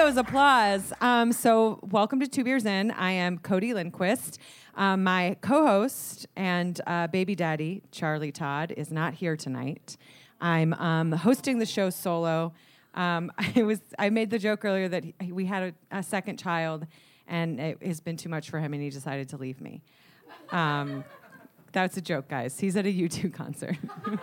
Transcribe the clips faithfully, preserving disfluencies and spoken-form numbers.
those applause. Um, so welcome to Two Beers In. I am Cody Lindquist. Um, my co-host and uh, baby daddy, Charlie Todd, is not here tonight. I'm um, hosting the show solo. Um, I was I made the joke earlier that he, we had a, a second child, and it has been too much for him, and he decided to leave me. Um, that's a joke, guys. He's at a U two concert.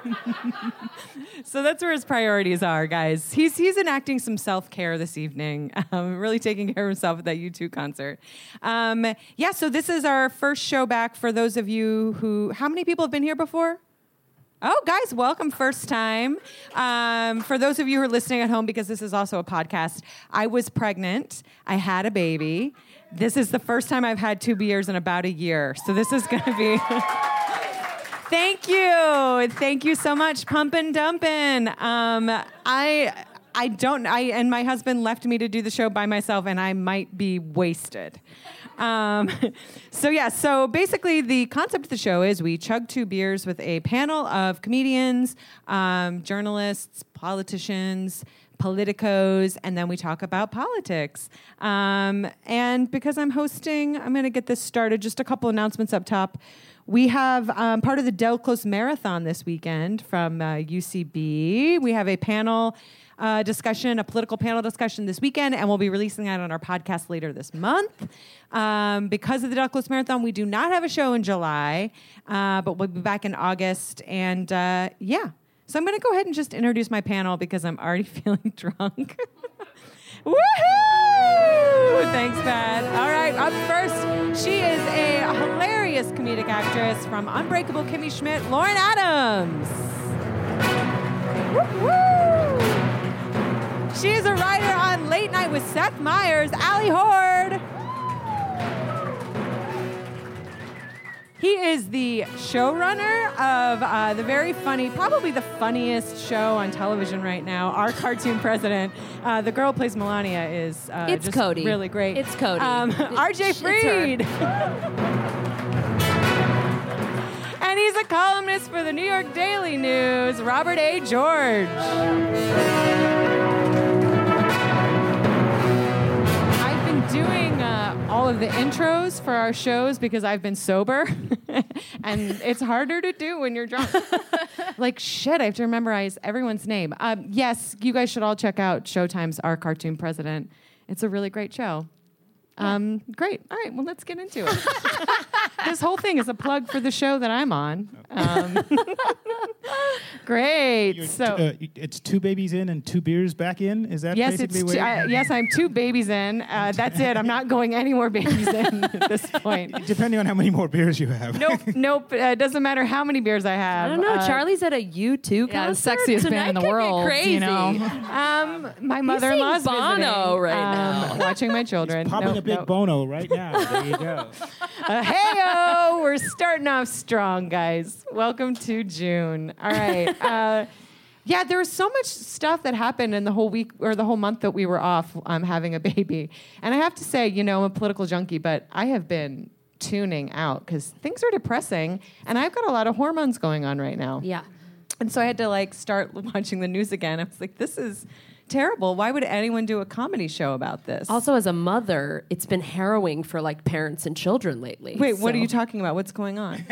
So that's where his priorities are, guys. He's he's enacting some self-care this evening, um, really taking care of himself at that U two concert. Um, yeah, so this is our first show back for those of you who... How many people have been here before? Oh, guys, welcome first time. Um, for those of you who are listening at home, because this is also a podcast, I was pregnant. I had a baby. This is the first time I've had two beers in about a year. So this is going to be... Thank you. Thank you so much, Pumpin' Dumpin'. Um, I... I don't, I, and my husband left me to do the show by myself, and I might be wasted. Um, so yeah, so basically the concept of the show is we chug two beers with a panel of comedians, um, journalists, politicians, politicos, and then we talk about politics. Um, and because I'm hosting, I'm going to get this started. Just a couple announcements up top. We have um, part of the Del Close Marathon this weekend from uh, U C B. We have a panel Uh, discussion, a political panel discussion this weekend, and we'll be releasing that on our podcast later this month. Um, because of the Del Close Marathon, we do not have a show in July, uh, but we'll be back in August. And uh, yeah, so I'm going to go ahead and just introduce my panel because I'm already feeling drunk. Woohoo! Thanks, Pat. All right, up first, she is a hilarious comedic actress from Unbreakable Kimmy Schmidt, Lauren Adams. Woo-hoo! She is a writer on Late Night with Seth Meyers, Allie Horde. He is the showrunner of uh, the very funny, probably the funniest show on television right now, Our Cartoon President. Uh, the girl who plays Melania is uh, it's just Cody. really great. It's Cody. Um, R J Freed. And he's a columnist for the New York Daily News, Robert A. George. Doing uh, all of the intros for our shows because I've been sober, and it's harder to do when you're drunk. Like, shit, I have to memorize everyone's name. Um, yes, you guys should all check out Showtime's Our Cartoon President. It's a really great show. Um, great. All right, well, let's get into it. This whole thing is a plug for the show that I'm on. Um, great. You're so t- uh, it's two babies in and two beers back in. Is that yes, basically it's what? two, I, yes, I'm two babies in. Uh, that's it. I'm not going any more babies in at this point. Depending on how many more beers you have. Nope, nope. It uh, doesn't matter how many beers I have. I don't know. Uh, Charlie's at a U two Yeah, the concert. sexiest Tonight band in the could get world, Crazy. you know. Um, my mother-in-law's seeing Bono visiting, right um, watching my children. Popping Nope, a big nope. Bono right now. There you go. Uh, hey-o! We're starting off strong, guys. Welcome to June. All right. Uh, yeah, there was so much stuff that happened in the whole week or the whole month that we were off um, having a baby. And I have to say, you know, I'm a political junkie, but I have been tuning out because things are depressing, and I've got a lot of hormones going on right now. Yeah. And so I had to, like, start watching the news again. I was like, this is terrible. Why would anyone do a comedy show about this? Also, as a mother, it's been harrowing for like parents and children lately. Wait, what so. are you talking about? What's going on?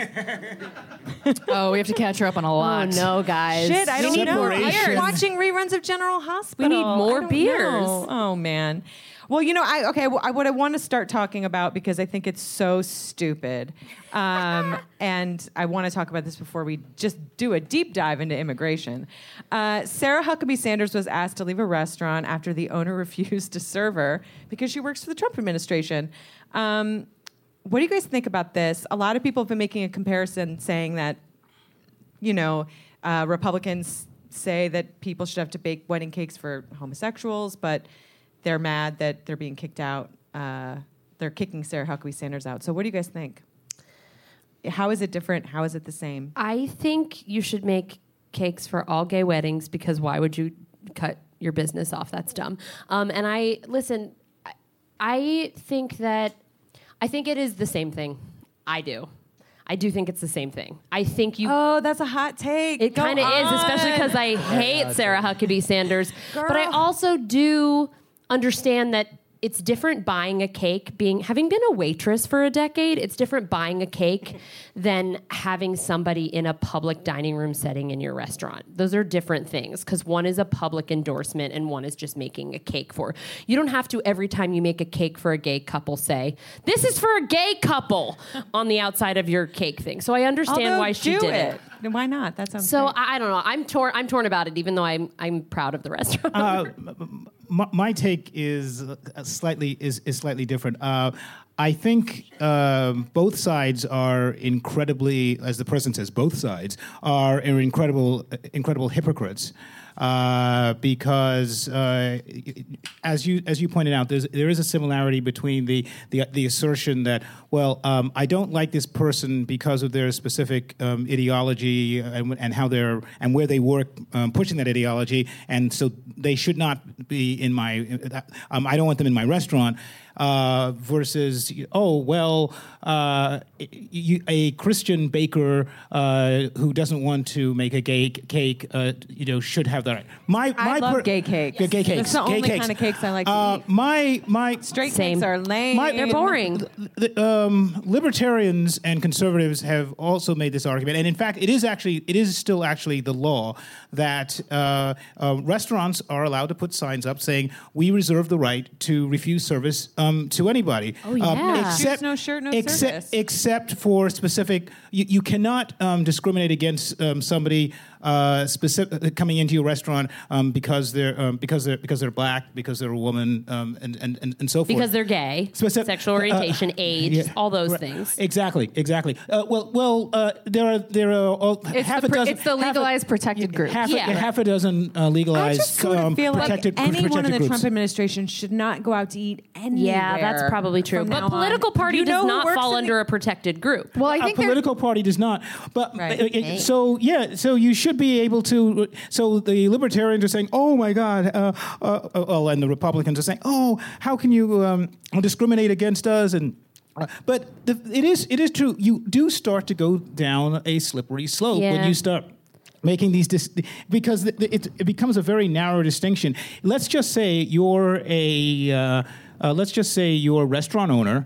Oh, we have to catch her up on a Oh lot. no, guys! Shit, I don't know. Separation. I'm watching reruns of General Hospital. We need more I don't beers. know. Oh, man. Well, you know, I okay. Well, I, what I want to start talking about, because I think it's so stupid, um, and I want to talk about this before we just do a deep dive into immigration. Uh, Sarah Huckabee Sanders was asked to leave a restaurant after the owner refused to serve her because she works for the Trump administration. Um, what do you guys think about this? A lot of people have been making a comparison, saying that, you know, uh, Republicans say that people should have to bake wedding cakes for homosexuals, but they're mad that they're being kicked out. Uh, they're kicking Sarah Huckabee Sanders out. So what do you guys think? How is it different? How is it the same? I think you should make cakes for all gay weddings because why would you cut your business off? That's dumb. Um, and I, listen, I, I think that, I think it is the same thing. I do. I do think it's the same thing. I think you... Oh, that's a hot take. It kind of is, especially because I hate Sarah Huckabee Sanders. Girl. But I also do understand that it's different buying a cake, being having been a waitress for a decade, it's different buying a cake than having somebody in a public dining room setting in your restaurant. Those are different things because one is a public endorsement and one is just making a cake for. You don't have to every time you make a cake for a gay couple say, this is for a gay couple on the outside of your cake thing. So I understand Although, why she do did it. it. Then why not? That sounds So great. I, I don't know. I'm torn. I'm torn about it, even though I'm I'm proud of the restaurant. Uh, my, my take is uh, slightly is, is slightly different. Uh, I think um, both sides are incredibly, as the president says, both sides are incredible, incredible hypocrites. Uh, because uh, as you as you pointed out, there's, there is a similarity between the the, the assertion that, well, um, I don't like this person because of their specific um, ideology and, and how they're and where they work um, pushing that ideology, and so they should not be in my. Um, I don't want them in my restaurant. Uh, versus, oh, well, uh, you, a Christian baker uh, who doesn't want to make a gay cake, uh, you know, should have that right. My, I my love per- gay cakes. Gay, gay cakes. That's the gay only cakes. kind of cakes I like to uh, eat. My, my Straight Same. cakes are lame. My- They're boring. The, um, libertarians and conservatives have also made this argument, and in fact, it is actually it is still actually the law that uh, uh, restaurants are allowed to put signs up saying we reserve the right to refuse service um, to anybody. Oh, yeah. Shoes, no shirt, no except, service. Except for specific, you, you cannot um, discriminate against um, somebody uh, specific coming into your restaurant um, because they're um, because they're because they're black, because they're a woman, um, and, and and and so forth. Because they're gay, Specific- sexual orientation, uh, age, yeah. all those Right. things. Exactly, exactly. Uh, well, well, uh, there are there are uh, It's half the a pr- dozen. it's the half a- legalized protected group. Half, Yeah. a, half a dozen uh, legalized I just sort of um, feel like protected, anyone in protected the groups. Trump administration should not go out to eat anywhere. Yeah, that's probably true. from But now political on. party You know does who not works fall in under the- a protected group. Well, I A think they're- political party does not. But Right. uh, uh, so yeah, so you should be able to. So the libertarians are saying, "Oh my God," uh, uh, uh, well, and the Republicans are saying, "Oh, how can you um, discriminate against us?" And uh, but the, it is it is true. You do start to go down a slippery slope Yeah. when you start making these dis- because it, it, it becomes a very narrow distinction. Let's just say you're a uh, uh, let's just say you're a restaurant owner.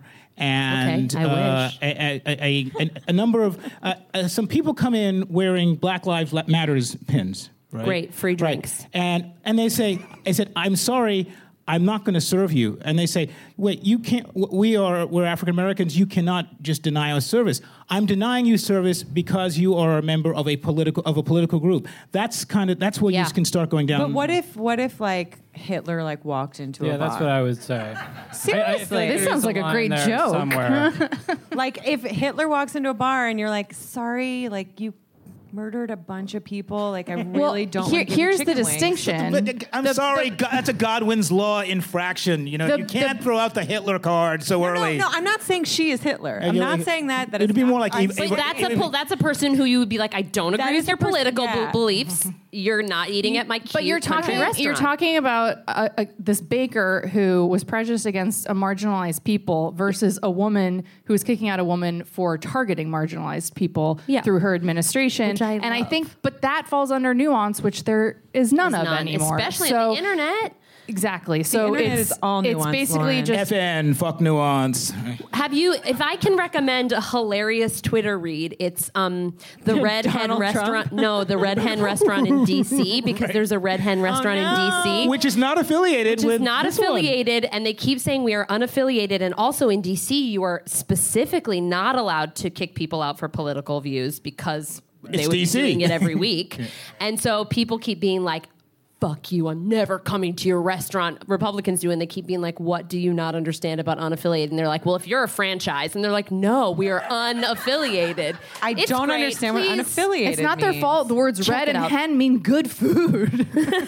And Okay, I uh, wish. a, a, a, a number of uh, uh, some people come in wearing Black Lives Matters pins. Right? Great, free Right. drinks. And and they say, I said, I'm sorry, I'm not going to serve you. And they say, wait, you can't. We are we're African Americans. You cannot just deny us service. I'm denying you service because you are a member of a political of a political group. That's kind of that's where Yeah. you can start going down. But what if what if like Hitler like walked into Yeah, a bar? that's what I would say. Seriously? This there sounds is like a line great there joke. Somewhere. Like if Hitler walks into a bar and you're like, sorry, like you murdered a bunch of people. Like I really Well, don't. here- wanna give you here's the chicken wings." distinction. But, uh, I'm The- sorry, the- God, that's a Godwin's law infraction. You know, The- you can't the- throw out the Hitler card so No, early. no, I'm not saying she is Hitler. I'm you- not saying that. That it'd it's be not- more like I'm Eva- saying- But that's a pol- that's a person who you would be like, I don't That agree is with your a person- political yeah. be- beliefs. You're not eating at my cute But you're country talking. restaurant. You're talking about uh, uh, this baker who was prejudiced against a marginalized people versus a woman who was kicking out a woman for targeting marginalized people Yeah. through her administration. Which I and I love. think, but that falls under nuance, which there is none It's of none, anymore. especially so, on the internet. Exactly. So internet it's is all it's nuance, basically Lauren. just F N, fuck nuance. Have you? If I can recommend a hilarious Twitter read, it's um the Red Hen Donald Trump? restaurant. No, the Red Hen restaurant in D C because there's a Red Hen restaurant no. in D C. Which is not affiliated Which with is not this one. affiliated, and they keep saying we are unaffiliated. And also in D C, you are specifically not allowed to kick people out for political views because they It's would D C. be doing it every week. And so people keep being like, fuck you, I'm never coming to your restaurant. Republicans do, and they keep being like, what do you not understand about unaffiliated? And they're like, well, if you're a franchise. And they're like, no, we are unaffiliated. I It's don't great. understand Please. what unaffiliated it's not their means. fault. The words Check red it and out. hen mean good food.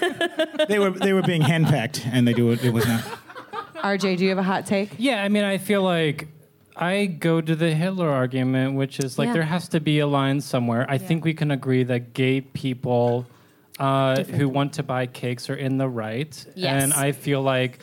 They were they were being henpecked, and they do it. It was not. R J, do you have a hot take? Yeah, I mean, I feel like I go to the Hitler argument, which is like Yeah. there has to be a line somewhere. I think we can agree that gay people uh, who want to buy cakes are in the right, Yes. and I feel like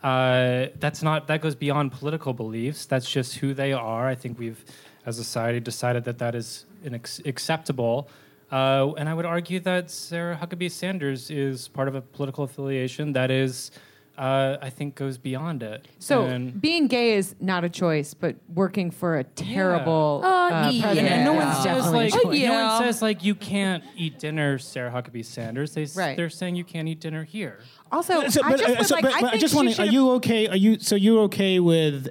uh, that's not that goes beyond political beliefs. That's just who they are. I think we've, as a society, decided that that is an ex- acceptable. Uh, and I would argue that Sarah Huckabee Sanders is part of a political affiliation that is uh, I think goes beyond it. So And- being gay is not a choice, but working for a terrible Uh, uh, yeah. president. Yeah. no one Yeah. says Definitely like a choice. no Yeah. one says like you can't eat dinner, Sarah Huckabee Sanders. They s- Right. they're saying you can't eat dinner here. Also, So, I but, just uh, would so, like. but, I but I think just she want to. Are should've- you okay? Are you so you're okay with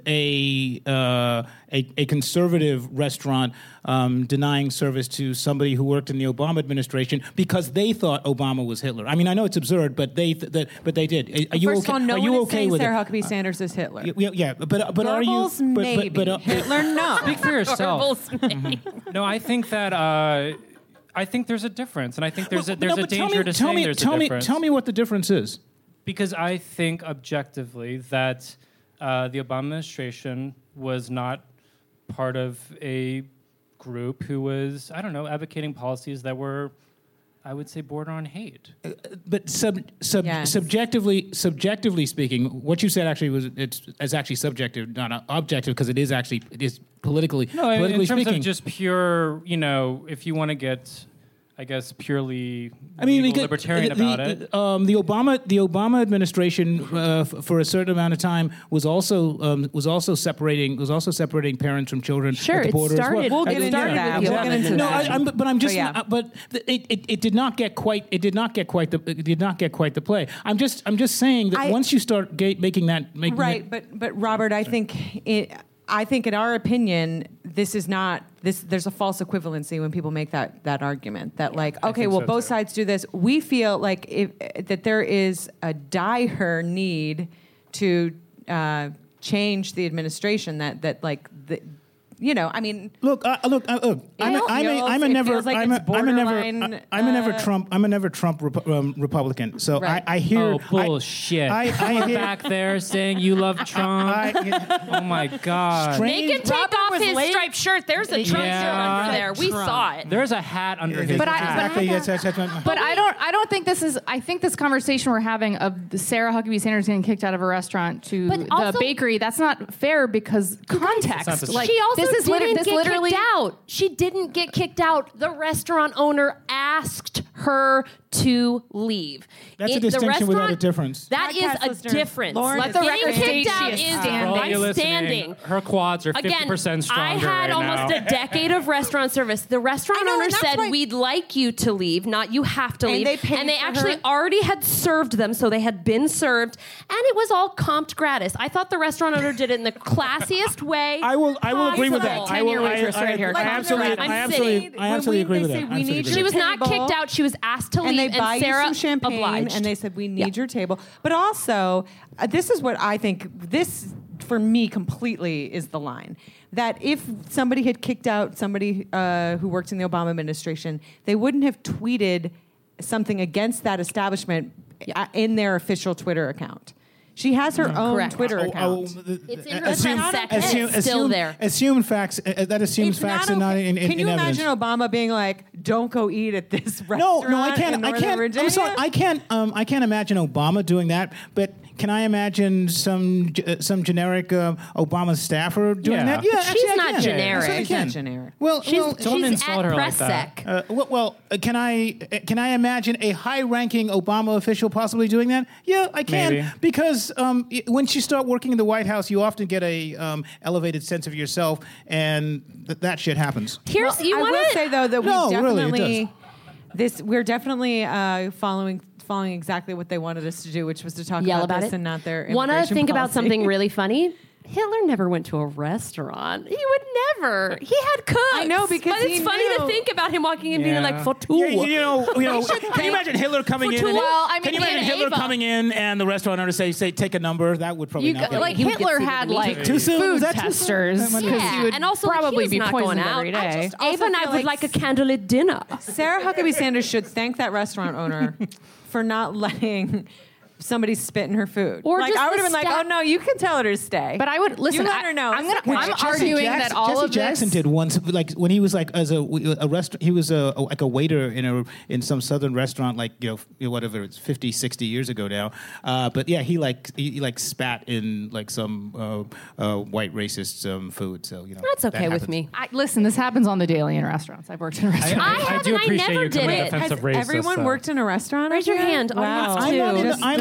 a uh, a, a conservative restaurant um, denying service to somebody who worked in the Obama administration because they thought Obama was Hitler? I mean, I know it's absurd, but they th- that, but they did. Are you First okay? of all, no are you one is okay saying with Sarah it? Huckabee Sanders is Hitler. Yeah, yeah, but but are you? Goebbels, But, maybe. but, but, uh, Hitler, no. Speak for yourself. Goebbels, No, I think that uh, I think there's a difference, and I think there's a there's no, a but tell danger me, to tell saying me, there's tell a me, difference. Tell me what the difference is. Because I think objectively that uh, the Obama administration was not part of a group who was, I don't know, advocating policies that were, I would say, border on hate. But sub, sub, Yes. subjectively, subjectively speaking, what you said actually was it's, it's actually subjective, not objective, because it is actually it is politically No, in, politically in terms speaking. of just pure, you know, if you want to get, I guess, purely I mean, legal because libertarian the, about it. Um, the Obama the Obama administration uh, f- for a certain amount of time was also um, was also separating was also separating parents from children Sure, at the it border started- as well. We'll I get mean, into yeah, that. yeah, We'll get into no, that. I, I'm, but I'm just So, yeah. uh, but it, it, it did not get quite it did not get quite the it did not get quite the play. I'm just I'm just saying that I- once you start ga- making that making Right, that, but but Robert, I think it, I think in our opinion, this is not this. There's a false equivalency when people make that that argument that like, okay, think well, so, both too. sides do this. We feel like if, that there is a dire need to uh, change the administration. That that like the. You know, I mean, Look, uh, look, uh, look. I'm a, It I'm a, feels- I'm a it never, feels like I'm a, it's I'm a never, borderline, I- I'm a never uh, Trump, I'm a never Trump Repu- um, Republican. So Right. I, I hear. Oh, I- bullshit. I, I, You're hear. back there saying you love Trump. I, oh, my God. Strange- They can take Robert off was his late. striped shirt. There's a Trump Yeah. shirt under there. We Trump. saw it. There's a hat under his But I- hat. exactly. Yes, yes, yes, yes. But I don't. I don't think this is. I think this conversation we're having of the Sarah Huckabee Sanders getting kicked out of a restaurant to But the also- bakery. That's not fair because not context. the Like she also this is didn't liter- this get literally. kicked out. She didn't get kicked out. The restaurant owner asked her to leave. That's a It- the distinction without a restaurant- difference. That is Podcast a listeners, difference. Lauren Let is the Getting record state kicked she out is is standing. For all you by listening, standing. her quads are fifty Again, percent stronger I had right almost now. a decade of restaurant service. The restaurant I know, owner and that's said, why- "We'd like you to leave, not you have to And leave." they paid and they for actually her? already had served them, so they had been served, and it was all comped gratis. I thought the restaurant owner did it in the classiest way. I will. I will agree with that. possible. I will. ten-year I, waitress I, right here. I Like, absolutely. I'm I sitting. absolutely. I When absolutely we- agree they with say that. we need Absolutely your She was agree. not table. kicked out. She was asked to and leave, they buy and Sarah you some champagne, obliged. and they said we need Yeah. your table. But also, uh, this is what I think. This for me completely is the line that if somebody had kicked out somebody uh, who worked in the Obama administration, they wouldn't have tweeted something against that establishment uh, in their official Twitter account. She has her own Correct. Twitter Oh, account. oh, the- It's in her assume- ten seconds. assume- It's still assume- there. Assume facts. Uh, that assumes It's facts not and not okay. in, in, Can you in evidence. imagine Obama being like, "Don't go eat at this No, restaurant"? no, I in can't. I Northern can't. Virginia? I'm sorry. I can't. Um, I can't imagine Obama doing that. But can I imagine some uh, some generic uh, Obama staffer doing Yeah. that? Yeah, But actually, she's I not can. generic. Yes, I She's can. not generic. Well, She's, well, don't she's insult at her like that. PressSec. uh, well, well uh, can I uh, can I imagine a high-ranking Obama official possibly doing that? Yeah, I can. Maybe. Because um, y- once you start working in the White House, you often get a um, elevated sense of yourself, and th- that shit happens. Here's Well, you I want will to say though that we No, really, it definitely this we're definitely uh, following following exactly what they wanted us to do, which was to talk yell about, about this it. and not their Want to immigration think about policy. something really funny? Hitler never went to a restaurant. He would never. He had cooks. I know, because but it's he funny to knew. think about him walking in being Yeah. like for two. Yeah, you know, you know. Can you imagine Hitler coming in? And, Well, I mean, can you he imagine and Hitler Ava. coming in and the restaurant owner say, "Say, take a number"? That would probably You not go, be like He would get Hitler food had in the like meat. Too soon? food Was that too soon? testers That might be- because Yeah, he would and also probably he was be not poisoned going out. every I day. just also Ava and I feel would like like a candlelit dinner. Sarah Huckabee Sanders should thank that restaurant owner for not letting somebody spit in her food. Or like just I would the have been like, sta- "Oh no, you can tell her to stay." But I would listen. You let I, her know. I'm It's gonna. okay. I'm Jesse arguing Jackson, that all Jesse of Jackson this. did once, like when he was like as a, a restaurant. He was a, a like a waiter in a in some southern restaurant, like you know, you know, whatever it's fifty, sixty years ago now. Uh, but yeah, he like he, he like spat in like some uh, uh, white racist um, food. So you know That's that okay with happens. me. I, listen, this happens on the daily in restaurants. I've worked in restaurants. I I, haven't, do I appreciate never you did coming it. in defense Has of racists. everyone though. worked in a restaurant? Raise your up here? hand. Wow. Audience I'm two. not in the, Just I'm three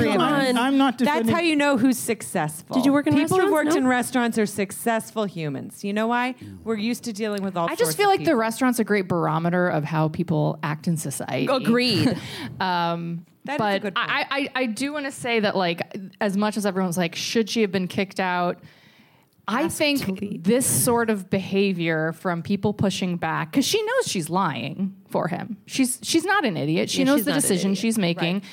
three of us. on. I'm not That's defending. how you know who's successful. Did you work in People who restaurants? worked No? in restaurants are successful humans. You know why? We're used to dealing with all. I sorts just feel of like the people. restaurant's a great barometer of how people act in society. Agreed. Um, That is a but good point. I, I, I do want to say that, like, as much as everyone's like, should she have been kicked out? I Asked to think leave. this sort of behavior from people pushing back, because she knows she's lying for him. She's she's not an idiot. She Yeah, knows she's the not an decision idiot. she's making. Right.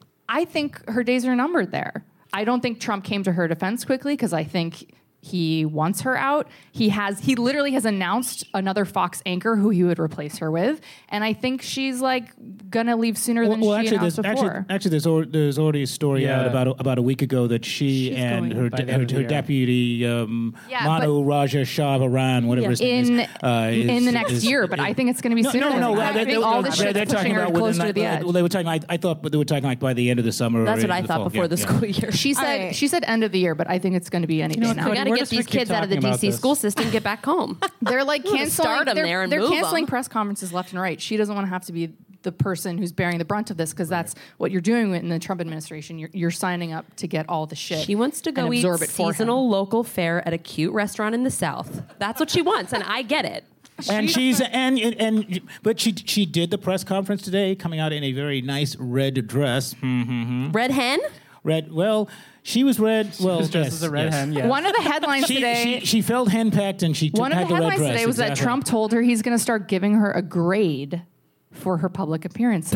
I think her days are numbered there. I don't think Trump came to her defense quickly because I think he wants her out. He has he literally has announced another Fox anchor who he would replace her with, and I think she's like gonna leave sooner than Well, well, she actually, announced there's, before. actually, actually, there's, al- there's already a story Yeah. out about a, about a week ago that she She's and going her by the her, end of the her year. deputy um, Yeah, Manu Raja Shavaran, whatever Yeah. his name in is, uh, is, in the next is- year, but I think it's going to be No, sooner. no, no. than uh, that. they, I think they, all they, this they're, shit's they're pushing talking her about within closer to that- the uh, edge. Well, they were talking. I, I thought they were talking like by the end of the summer. or That's what in I the thought fall. before Yeah, the yeah. school year. She said right. she said end of the year, but I think it's going to be any day what, now. We Cody, got to where get does we these keep kids out of the talking D about C this? school system, get back home. They're like We're gonna canceling. start 'em they're there and they're move canceling 'em. press conferences left and right. She doesn't want to have to be the person who's bearing the brunt of this because that's what you're doing in the Trump administration. You're, you're signing up to get all the shit. She wants to go and eat absorb it for him. seasonal local fare at a cute restaurant in the South. That's what she wants, and I get it. And she's and, and and but she she did the press conference today, coming out in a very nice red dress. Mm-hmm. Red hen? Red. Well, she was red. Well, was dressed yes, as a red yes. hen. Yeah. One of the headlines She, today. she she felt henpecked and she took, one of had the the red headlines dress. today was that exactly. Trump told her he's going to start giving her a grade for her public appearances.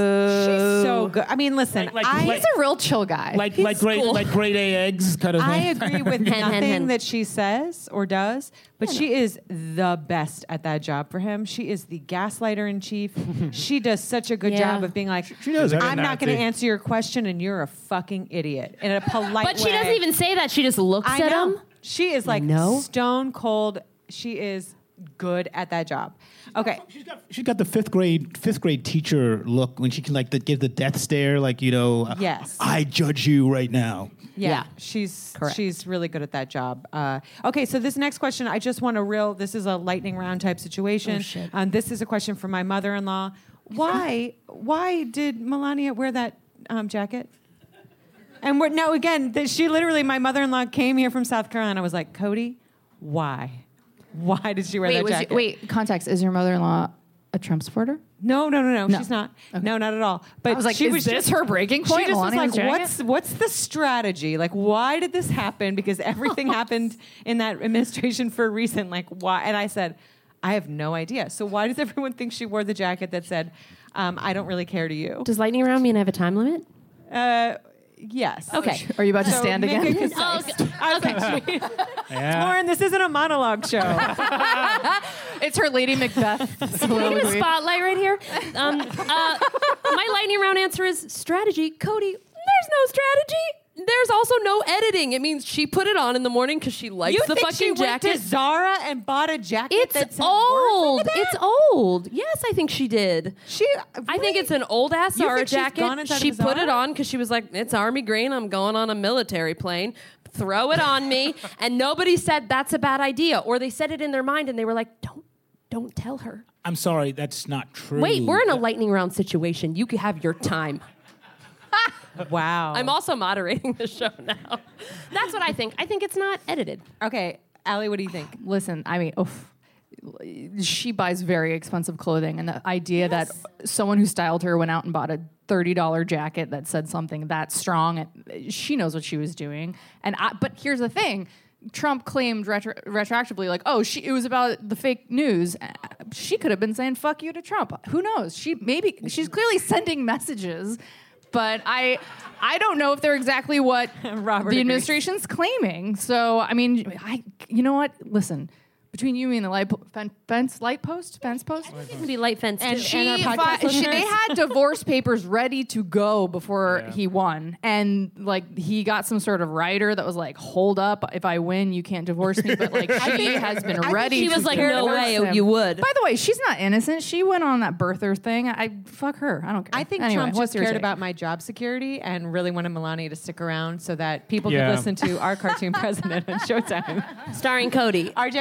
She's so good. I mean, listen, Like- like- I, like- He's a real chill guy. like like grade cool. like grade A eggs kind of thing. I agree with Hen, hen, nothing hen. that she says or does, but she is the best at that job for him. She is the gaslighter in chief. She does such a good Yeah. job of being like, She knows I'm everything. not going to answer your question, and you're a fucking idiot in a polite But she way. doesn't even say that. She just looks I at know. him. She is like No. stone cold. She is good at that job. Okay. She's got, she's got the fifth grade fifth grade teacher look when she can like the, give the death stare, like you know. uh, Yes. I judge you right now. Yeah, Yeah. she's Correct. she's really good at that job. Uh, okay, so this next question, I just want a real. This is a lightning round type situation. Oh, shit. Um, this is a question from my mother-in-law. Why why did Melania wear that um, jacket? And we're, now again, th- she literally, my mother-in-law came here from South Carolina. I was like, Cody, why? Why did she wear wait, that was jacket? you, wait, context. Is your mother-in-law a Trump supporter? No, no, no, no, No. she's not. Okay. No, not at all. But I was like, she is was this just, her breaking point, She just was Melania's like, jacket? what's what's the strategy? Like, why did this happen? Because everything happened in that administration for a reason. Like, why? And I said, I have no idea. So why does everyone think she wore the jacket that said, um, "I don't really care to you"? Does lightning round mean I have a time limit? Uh, yes. Okay. Are you about to So stand make again? it concise. I was like, Yeah. Lauren, this isn't a monologue show. It's her Lady Macbeth. Can we get a spotlight right here? Um, uh, my lightning round answer is strategy. Cody, there's no strategy. There's also no editing. It means she put it on in the morning because she likes you the think fucking she went jacket. to Zara and bought a jacket? that It's said old. words like that? It's old. Yes, I think she did. She. I think it's an old ass You Zara think she's jacket. gone inside She of a put Zara? it on because she was like, "It's army green. I'm going on a military plane. Throw it on me." And nobody said that's a bad idea, or they said it in their mind and they were like, "Don't, don't tell her." I'm sorry, that's not true. Wait, we're in a lightning round situation. You can have your time. Wow. I'm also moderating the show now. That's what I think. I think it's not edited. Okay, Allie, what do you think? Listen, I mean, oof. She buys very expensive clothing, and the idea that someone who styled her went out and bought a thirty dollar jacket that said something that strong, and she knows what she was doing. And I, but here's the thing: Trump claimed retro, retroactively, like, oh, she, it was about the fake news. Uh, She could have been saying "fuck you" to Trump. Who knows? She maybe she's clearly sending messages. But I, I don't know if they're exactly what Robert the agrees. administration's claiming. So I mean, I, you know what? Listen, between you and the light po- fen- fence light post, fence post, It can be light fence And too. she- she, our podcast fi- she- listeners. they had divorce papers ready to go before Yeah. he won, and like he got some sort of writer that was like, "Hold up, if I win, you can't divorce me." But like she has been think ready. she to was like, divorce "No way, him. you would." By the way, she's not innocent. She went on that birther thing. I fuck her. I don't care. I think anyway, Trump what's just your cared take? about my job security and really wanted Melania to stick around so that people Yeah. could listen to our cartoon president on Showtime. Starring Cody. R J, what do you think?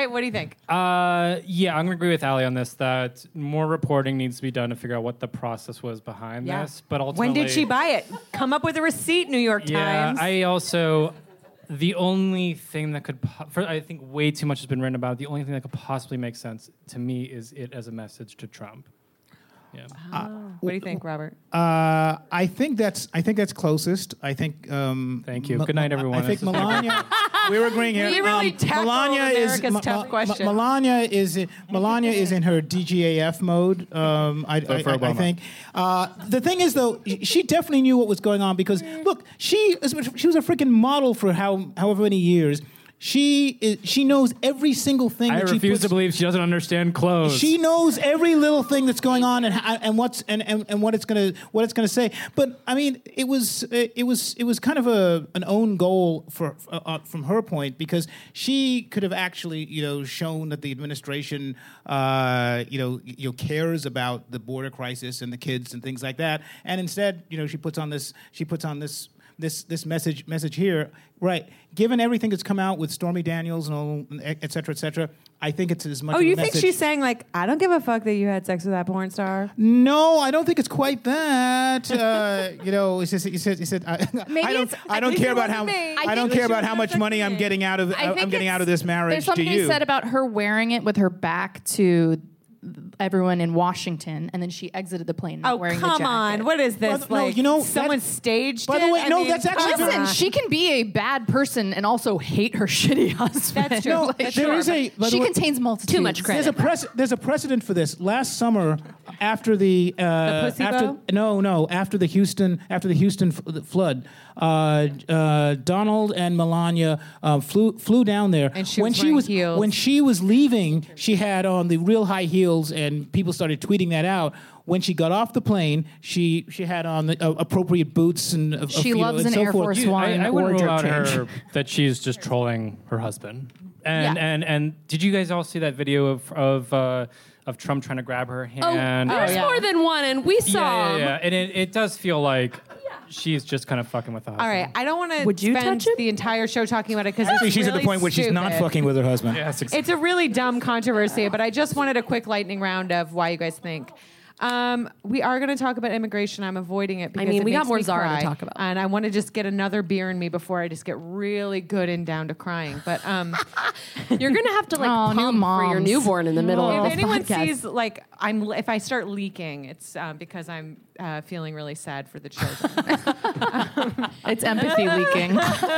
think? Uh, yeah, I'm going to agree with Ali on this, that more reporting needs to be done to figure out what the process was behind Yeah. this. But ultimately, When did she buy it? Come up with a receipt, New York Yeah, Times. I also, the only thing that could, po- for, I think way too much has been written about it. The only thing that could possibly make sense to me is it as a message to Trump. Yeah. What do you think, Robert? Uh, I think that's I think that's closest. I think. Um, Thank you. Ma- Good night, Ma- everyone. I think This is Melania. we were agreeing here. We really um, tackled Melania is America's tough question. Melania is Melania is in her D G A F mode. Um, I, I, for I, I Obama. think. Uh, the thing is, though, she definitely knew what was going on because look, she is, she was a freaking model for how however many years. She is, she knows every single thing. I that she refuse puts, to believe she doesn't understand clothes. She knows every little thing that's going on and how- and what's and, and, and what it's gonna what it's gonna say. But I mean, it was it was it was kind of a an own goal for uh, uh, from her point because she could have actually you know shown that the administration uh, you know you know cares about the border crisis and the kids and things like that. And instead, you know, she puts on this she puts on this. This this message message here, right? Given everything that's come out with Stormy Daniels and all, et cetera, et cetera, I think it's as much. Oh, of a you think message- she's saying like, I don't give a fuck that you had sex with that porn star? No, I don't think it's quite that. Uh, you know, he said, he said, he said I, Maybe I don't, it's- I at don't least care it about how, wasn't me. I, I don't think care it about was how much just money I'm me. getting out of, I I'm think getting it's- out of this marriage There's to something to you. be said about her wearing it with her back to everyone in Washington, and then she exited the plane not Oh, wearing the come jacket. on. What is this? Well, no, like, you know, someone that- staged by the it? way, I no, mean, that's actually come true. Listen, on. she can be a bad person and also hate her shitty husband. That's true. No, Like, there sure, is a. by the She way, contains multitudes. Too much credit. There's a pres- There's a precedent for this. Last summer, after the, uh, pussy after bow? no no after the Houston after the Houston f- the flood, uh, uh, Donald and Melania uh, flew flew down there. And she when was she wearing was heels. when she was leaving, she had on the real high heels, and people started tweeting that out. When she got off the plane, she she had on the uh, appropriate boots and uh, She you know, loves and an so Air forth. Force You- One I, I wouldn't rule out wardrobe change. her that she's just trolling her husband. And Yeah. and and did you guys all see that video of of uh, of Trump trying to grab her Oh, hand? there's yeah. more than one, and we saw. yeah, yeah, 'em. yeah. And it, it does feel like she's just kind of fucking with the husband. All right, I don't want to Would you spend touch him? the entire show talking about it because Actually, it's she's really at the point where she's not stupid. fucking with her husband. Yes, exactly. It's a really dumb controversy, but I just wanted a quick lightning round of why you guys think. Um, we are going to talk about immigration. I'm avoiding it because mean, it we got makes more me Zara to cry, talk about. and I want to just get another beer in me before I just get really good and down to crying. But um, You're gonna have to like Oh, new pump for your moms. newborn in the middle if of this anyone podcast. sees like I'm, if I start leaking, it's uh, because I'm uh, feeling really sad for the children. It's empathy leaking.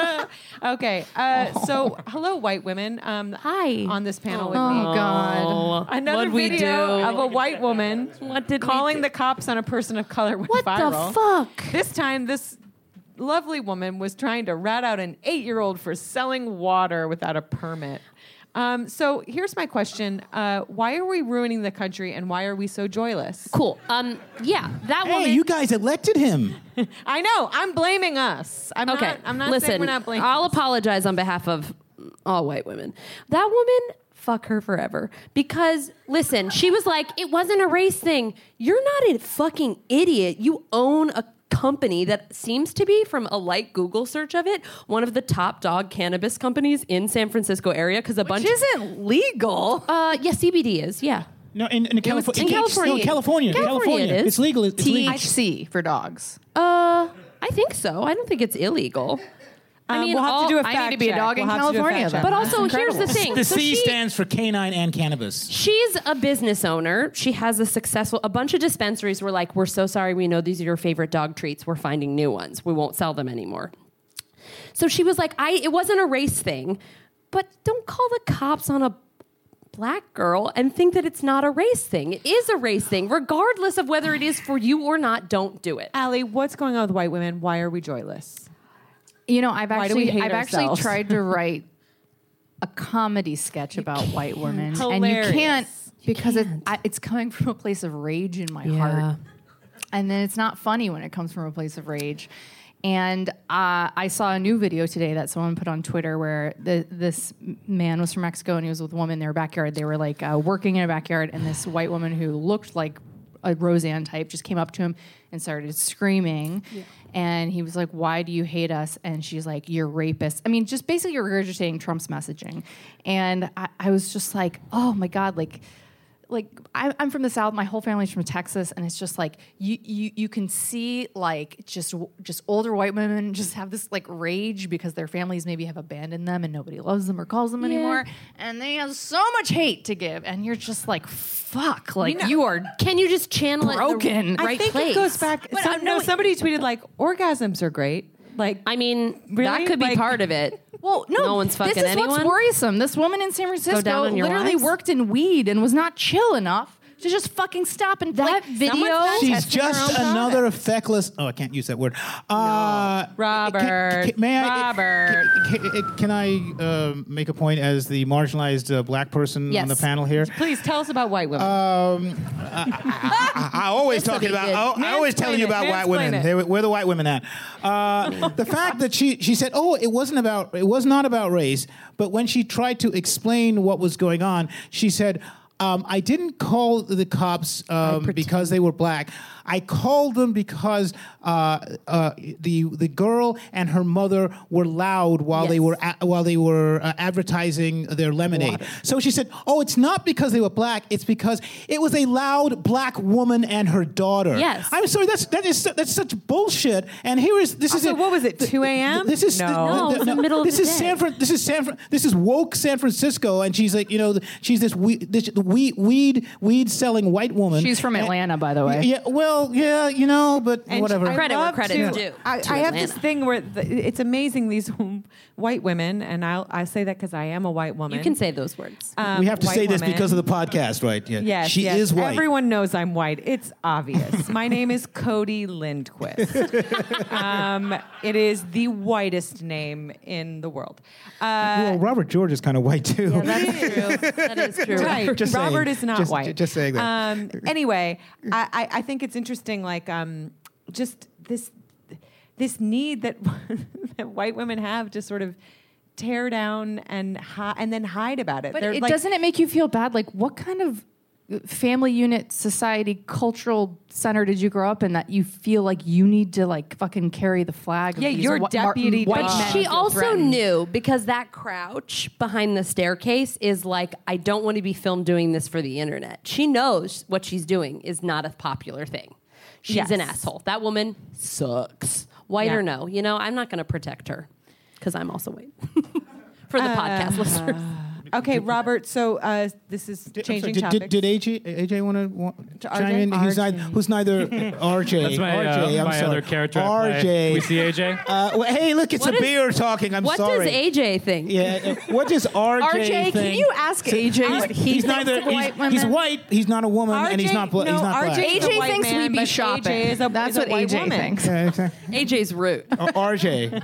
Okay, uh, so hello, white women. Um, Hi. on this panel with Oh, me. God. Another What'd we video do? of a white woman What did we calling do? the cops on a person of color went What viral. the fuck? This time, this lovely woman was trying to rat out an eight-year-old for selling water without a permit. Um, so here's my question: uh, why are we ruining the country, and why are we so joyless? Cool. Um. Yeah. That Hey, woman. you guys elected him. I know I'm blaming us. I'm Okay. not. I'm not Listen, saying we're not blaming. I'll us. apologize on behalf of all white women. That woman, fuck her forever. Because listen, she was like, it wasn't a race thing. You're not a fucking idiot. You own a company that seems to be, from a light Google search of it, one of the top dog cannabis companies in San Francisco area. Because a bunch Which isn't legal. Uh, yeah, C B D is. Yeah. No, in, in, California. in California. No, California. California it is. It's legal. It's T- legal. H C for dogs. Uh, I think so. I don't think it's illegal. I Um, mean, we'll have all- to do a I fact need to be a check. dog in We'll have to do a California, fact check. But That's also, here's the incredible. thing. The So C she- stands for canine and cannabis. She's a business owner. She has a successful, a bunch of dispensaries were like, we're so sorry. We know these are your favorite dog treats. We're finding new ones. We won't sell them anymore. So she was like, I, it wasn't a race thing, but don't call the cops on a black girl and think that it's not a race thing. It is a race thing. Regardless of whether it is for you or not, don't do it. Allie, what's going on with white women? Why are we joyless? You know, I've Why do we actually hate I've actually ourselves? tried to write a comedy sketch about white women, and Hilarious. you can't because it, I, it's coming from a place of rage in my heart, and then it's not funny when it comes from a place of rage. And uh, I saw a new video today that someone put on Twitter where the, this man was from Mexico and he was with a woman in their backyard. They were like uh, working in a backyard, and this white woman who looked like a Roseanne type, just came up to him and started screaming. Yeah. And he was like, why do you hate us? And she's like, you're rapists. I mean, just basically regurgitating Trump's messaging. And I, I was just like, oh my God, like, like I, I'm from the South. My whole family's from Texas, and it's just like you, you, you can see like just, just older white women just have this like rage because their families maybe have abandoned them and nobody loves them or calls them yeah. anymore, and they have so much hate to give, and you're just like, fuck, like you, know, you are. Can you just channel broken? It the right I think place? It goes back. But, some, no, somebody tweeted like orgasms are great. Like, I mean, really? that could be like, part of it. Well, no, no one's fucking this is anyone. What's worrisome. This woman in San Francisco literally wives? worked in weed and was not chill enough to just fucking stop and that like, video. She's just another feckless. Oh, I can't use that word. Uh, no. Robert. Can, can, may I, Robert. Can, can, can I uh, make a point as the marginalized uh, black person yes. on the panel here? Please tell us about white women. Um, I, I, I always talking about. I, I always telling you about white women. They, where the white women at? Uh, the fact that she she said, "Oh, it wasn't about. It was not about race," but when she tried to explain what was going on, she said. Um, I didn't call the cops um, because they were black. I called them because uh, uh, the the girl and her mother were loud while yes. they were a- while they were uh, advertising their lemonade. Water. So she said, "Oh, it's not because they were black. It's because it was a loud black woman and her daughter." Yes, I'm sorry. That's that is that's such bullshit. And here is this also, is it. What was it? two a.m. This is no, no, the, it's the middle of this the is day. San Fran. This is San Fran. This is woke San Francisco, and she's like, you know, she's this weed, this weed, weed, weed selling white woman. She's from Atlanta, and, by the way. Yeah, well, yeah, you know, but and whatever. I Credit where love credit's to- due. I, to I have Atlanta. this thing where the, it's amazing these white women, and I'll I say that because I am a white woman. You can say those words. Um, we have to white say this woman. because of the podcast, right? Yeah. Yes, she yes. is white. Everyone knows I'm white. It's obvious. My name is Cody Lindquist. um, it is the whitest name in the world. Uh, well, Robert George is kind of white too. Yeah, that's true. That is true. Right. Just Robert saying. is not Just- white. just saying that. Um, anyway, I, I, I think it's interesting, like um, just this this need that, that white women have to sort of tear down and hi- and then hide about it. But They're it, like, doesn't it make you feel bad? Like, what kind of family unit, society, cultural center did you grow up in that you feel like you need to like fucking carry the flag? Of Yeah, these you're wh- deputy white dog. men She feel also threatened. knew, because that crouch behind the staircase is like, I don't want to be filmed doing this for the internet. She knows what she's doing is not a popular thing. She's Yes. an asshole. That woman sucks. White Yeah. or no. You know, I'm not going to protect her because I'm also white. For the Uh, podcast listeners. Okay, Robert. So uh, this is Did, I'm changing sorry, topics. did, did, did A J A J want to chime R J? in? Who's, R J. neither, who's neither R J. That's my, R J, uh, I'm my sorry. other character. I R play. J. We see A J. Uh, well, hey, look, it's What a is- beer talking. I'm What sorry. does A J think? Yeah, uh, what does R J R J, think? can you ask A J what he he's thinks neither. of He's, white women? he's white. He's not a woman, and he's not. Bla- no, he's not R J black. is A J a white thinks man, we'd be but shopping. A J is a, That's is a what white A J woman. thinks. Yeah, exactly. A J's root. Uh, R J.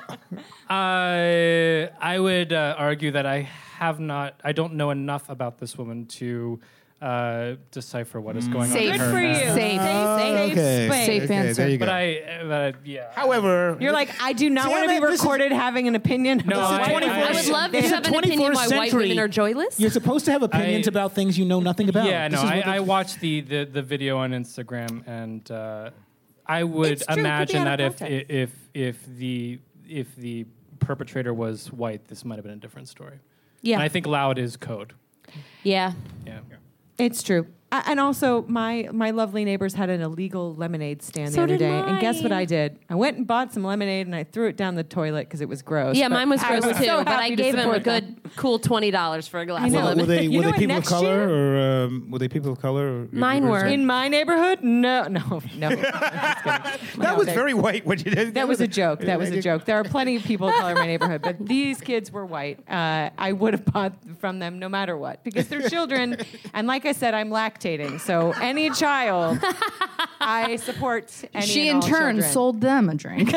I I would uh, argue that I have not. I don't know enough about this woman to uh, decipher what is going Safe. on. in Good her for you. head. Safe. Oh, Safe okay. space. Safe Okay, answer. there you But go. I, uh, but yeah. However, You're like, I do not Damn want to be it, this is- recorded having an opinion. No, about I- white I- women. I would love to It's have the an opinion why twenty-first white century. women are joyless. you're supposed to have opinions I- about things you know nothing about. Yeah, no, This is I, what I the- watched the, the, the video on Instagram, and uh, I would It's true, could be imagine out that of if, context. if if the if the perpetrator was white, this might have been a different story. Yeah. And I think loud is code. Yeah. Yeah. It's true. Uh, and also, my my lovely neighbors had an illegal lemonade stand So the other did day. And guess what mine. I did? I went and bought some lemonade and I threw it down the toilet because it was gross. Yeah, But mine was I gross too, so but I happy to gave him a support good, them. cool twenty dollars for a glass I of know. Were lemon. they, You were know they what, people of next color, year- or um, were they people of color? Or Mine were. In my neighborhood? No, no, no. Just kidding. That No, was they- very white. What you did. That was a joke. That was a joke. There are plenty of people of color in my neighborhood, but these kids were white. Uh, I would have bought from them no matter what because they're children. And like I said, I'm lactating. So any child, I support any She and in all turn children. sold them a drink.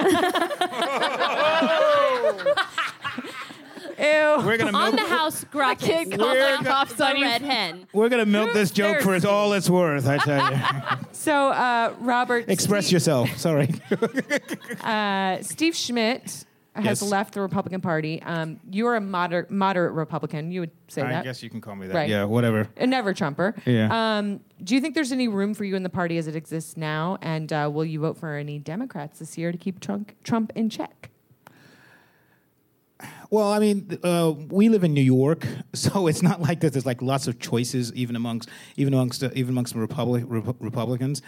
Ew. We're gonna On milk. the house, Grumpus. kid We're We're the go- the red hen. We're gonna milk this joke for its all it's worth. I tell you. So, uh, Robert. Express Steve, yourself. Sorry. uh, Steve Schmidt has Yes. left the Republican Party. Um, you're a moderate moderate Republican. You would say I that. guess you can call me that. Right. Yeah, whatever. A never Trumper. Yeah. Um, do you think there's any room for you in the party as it exists now? And uh, will you vote for any Democrats this year to keep Trump, Trump in check? Well, I mean, uh, we live in New York, so it's not like that. There's like lots of choices, even amongst even amongst uh, even amongst Republic, Rep- Republicans.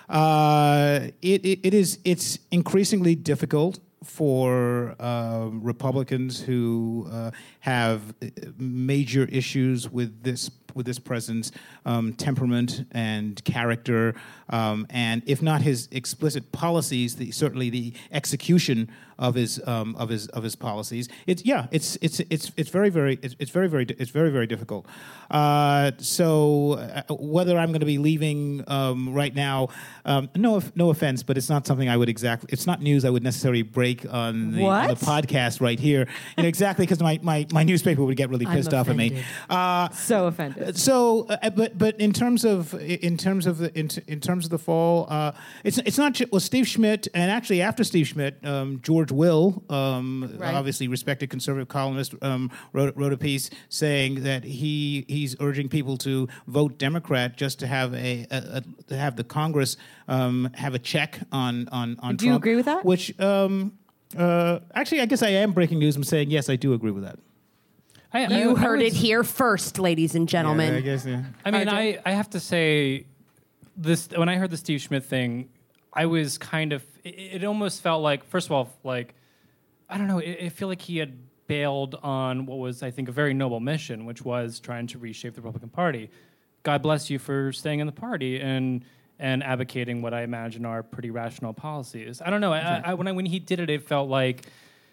Uh, it, it it is it's increasingly difficult for uh, Republicans who uh, have major issues with this with this president's um, temperament and character, um, and if not his explicit policies, the, certainly the execution of his um, of his of his policies. It's yeah, it's it's it's it's very very it's, it's very very it's very very difficult. Uh, so uh, whether I'm going to be leaving um, right now, um, no no offense, but it's not something I would exactly. It's not news I would necessarily break on the, on the What? podcast right here. You know, exactly because my, my, my newspaper would get really I'm pissed off at me. offended. Uh, So offended. so, uh, but but in terms of in terms of the in, in terms of the fall, uh, it's it's not ju- well Steve Schmidt, and actually after Steve Schmidt, um, George Will, um, Right. obviously respected conservative columnist, um, wrote wrote a piece saying that he he's urging people to vote Democrat just to have a, a, a to have the Congress um, have a check on on on. Do you Trump, agree with that? Which um, uh, actually, I guess I am breaking news. I'm saying yes, I do agree with that. I, I- You I heard would- it here first, ladies and gentlemen. Yeah, I guess. Yeah. I mean, R J? I, I have to say, this when I heard the Steve Schmidt thing, I was kind of. It, it almost felt like, first of all, like I don't know. It, it felt like he had bailed on what was, I think, a very noble mission, which was trying to reshape the Republican Party. God bless you for staying in the party and and advocating what I imagine are pretty rational policies. I don't know. I, I, when I, when he did it, it felt like.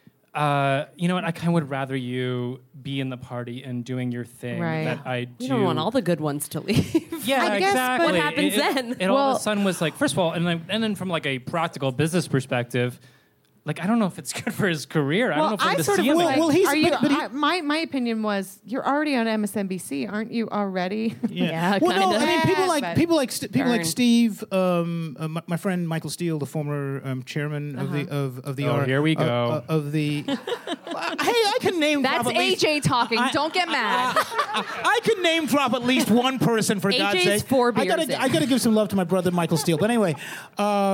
Uh, you know what? I kind of would rather you be in the party and doing your thing Right. that I do. You don't want all the good ones to leave. Yeah, I guess, but exactly. what happens It- it- then? It, all Well- of a sudden was like, first of all, and then, and then from like a practical business perspective, like I don't know if it's good for his career. I don't know if we're I going to sort see of him was Well, like, again. well, he's- are you, but- but he- I, my my opinion was you're already on M S N B C, aren't you already? Yeah, Well, no, kinda. I mean people Yeah, like but- people like St- people like Darn. Steve, um, uh, my, my friend Michael Steele, the former um, chairman of the of, of the Oh, R- here we of- go. Of, of the. hey, I can name. That's drop at A least- J talking. Don't get mad. I could name drop at least one person for God's A J's sake. four I beers gotta in. I gotta give some love to my brother Michael Steele. But anyway. Uh,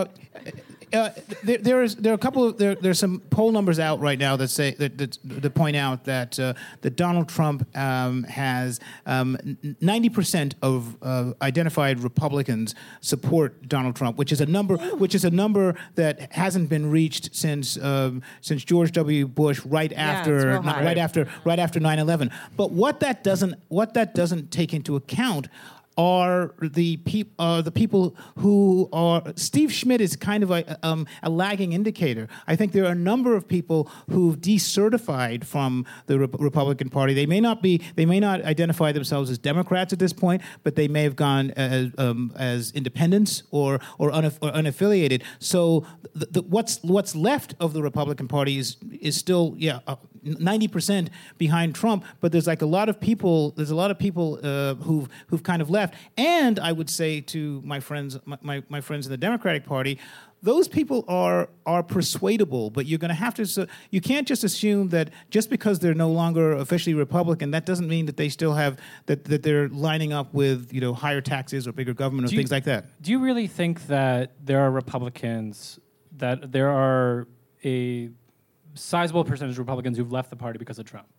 Uh, there, there is there are a couple of there there's some poll numbers out right now that say that that, that point out that uh, that Donald Trump um, has um, ninety percent of uh, identified Republicans support Donald Trump, which is a number which is a number that hasn't been reached since um, since George W. Bush right it's after real high. right after right after nine eleven. But what that doesn't what that doesn't take into account are the peop, uh, the people who are Steve Schmidt is kind of a, um, a lagging indicator. I think there are a number of people who've decertified from the Re- Republican Party. They may not be they may not identify themselves as Democrats at this point, but they may have gone as, um, as independents or or, unaff- or unaffiliated. So the, the, what's what's left of the Republican Party is is still yeah. Uh, ninety percent behind Trump, but there's like a lot of people. There's a lot of people uh, who've who've kind of left. And I would say to my friends, my, my, my friends in the Democratic Party, those people are are persuadable. But you're going to have to. So you can't just assume that just because they're no longer officially Republican, that doesn't mean that they still have that that they're lining up with you know higher taxes or bigger government or Do you- things like that. Do you really think that there are Republicans that there are a sizable percentage of Republicans who've left the party because of Trump?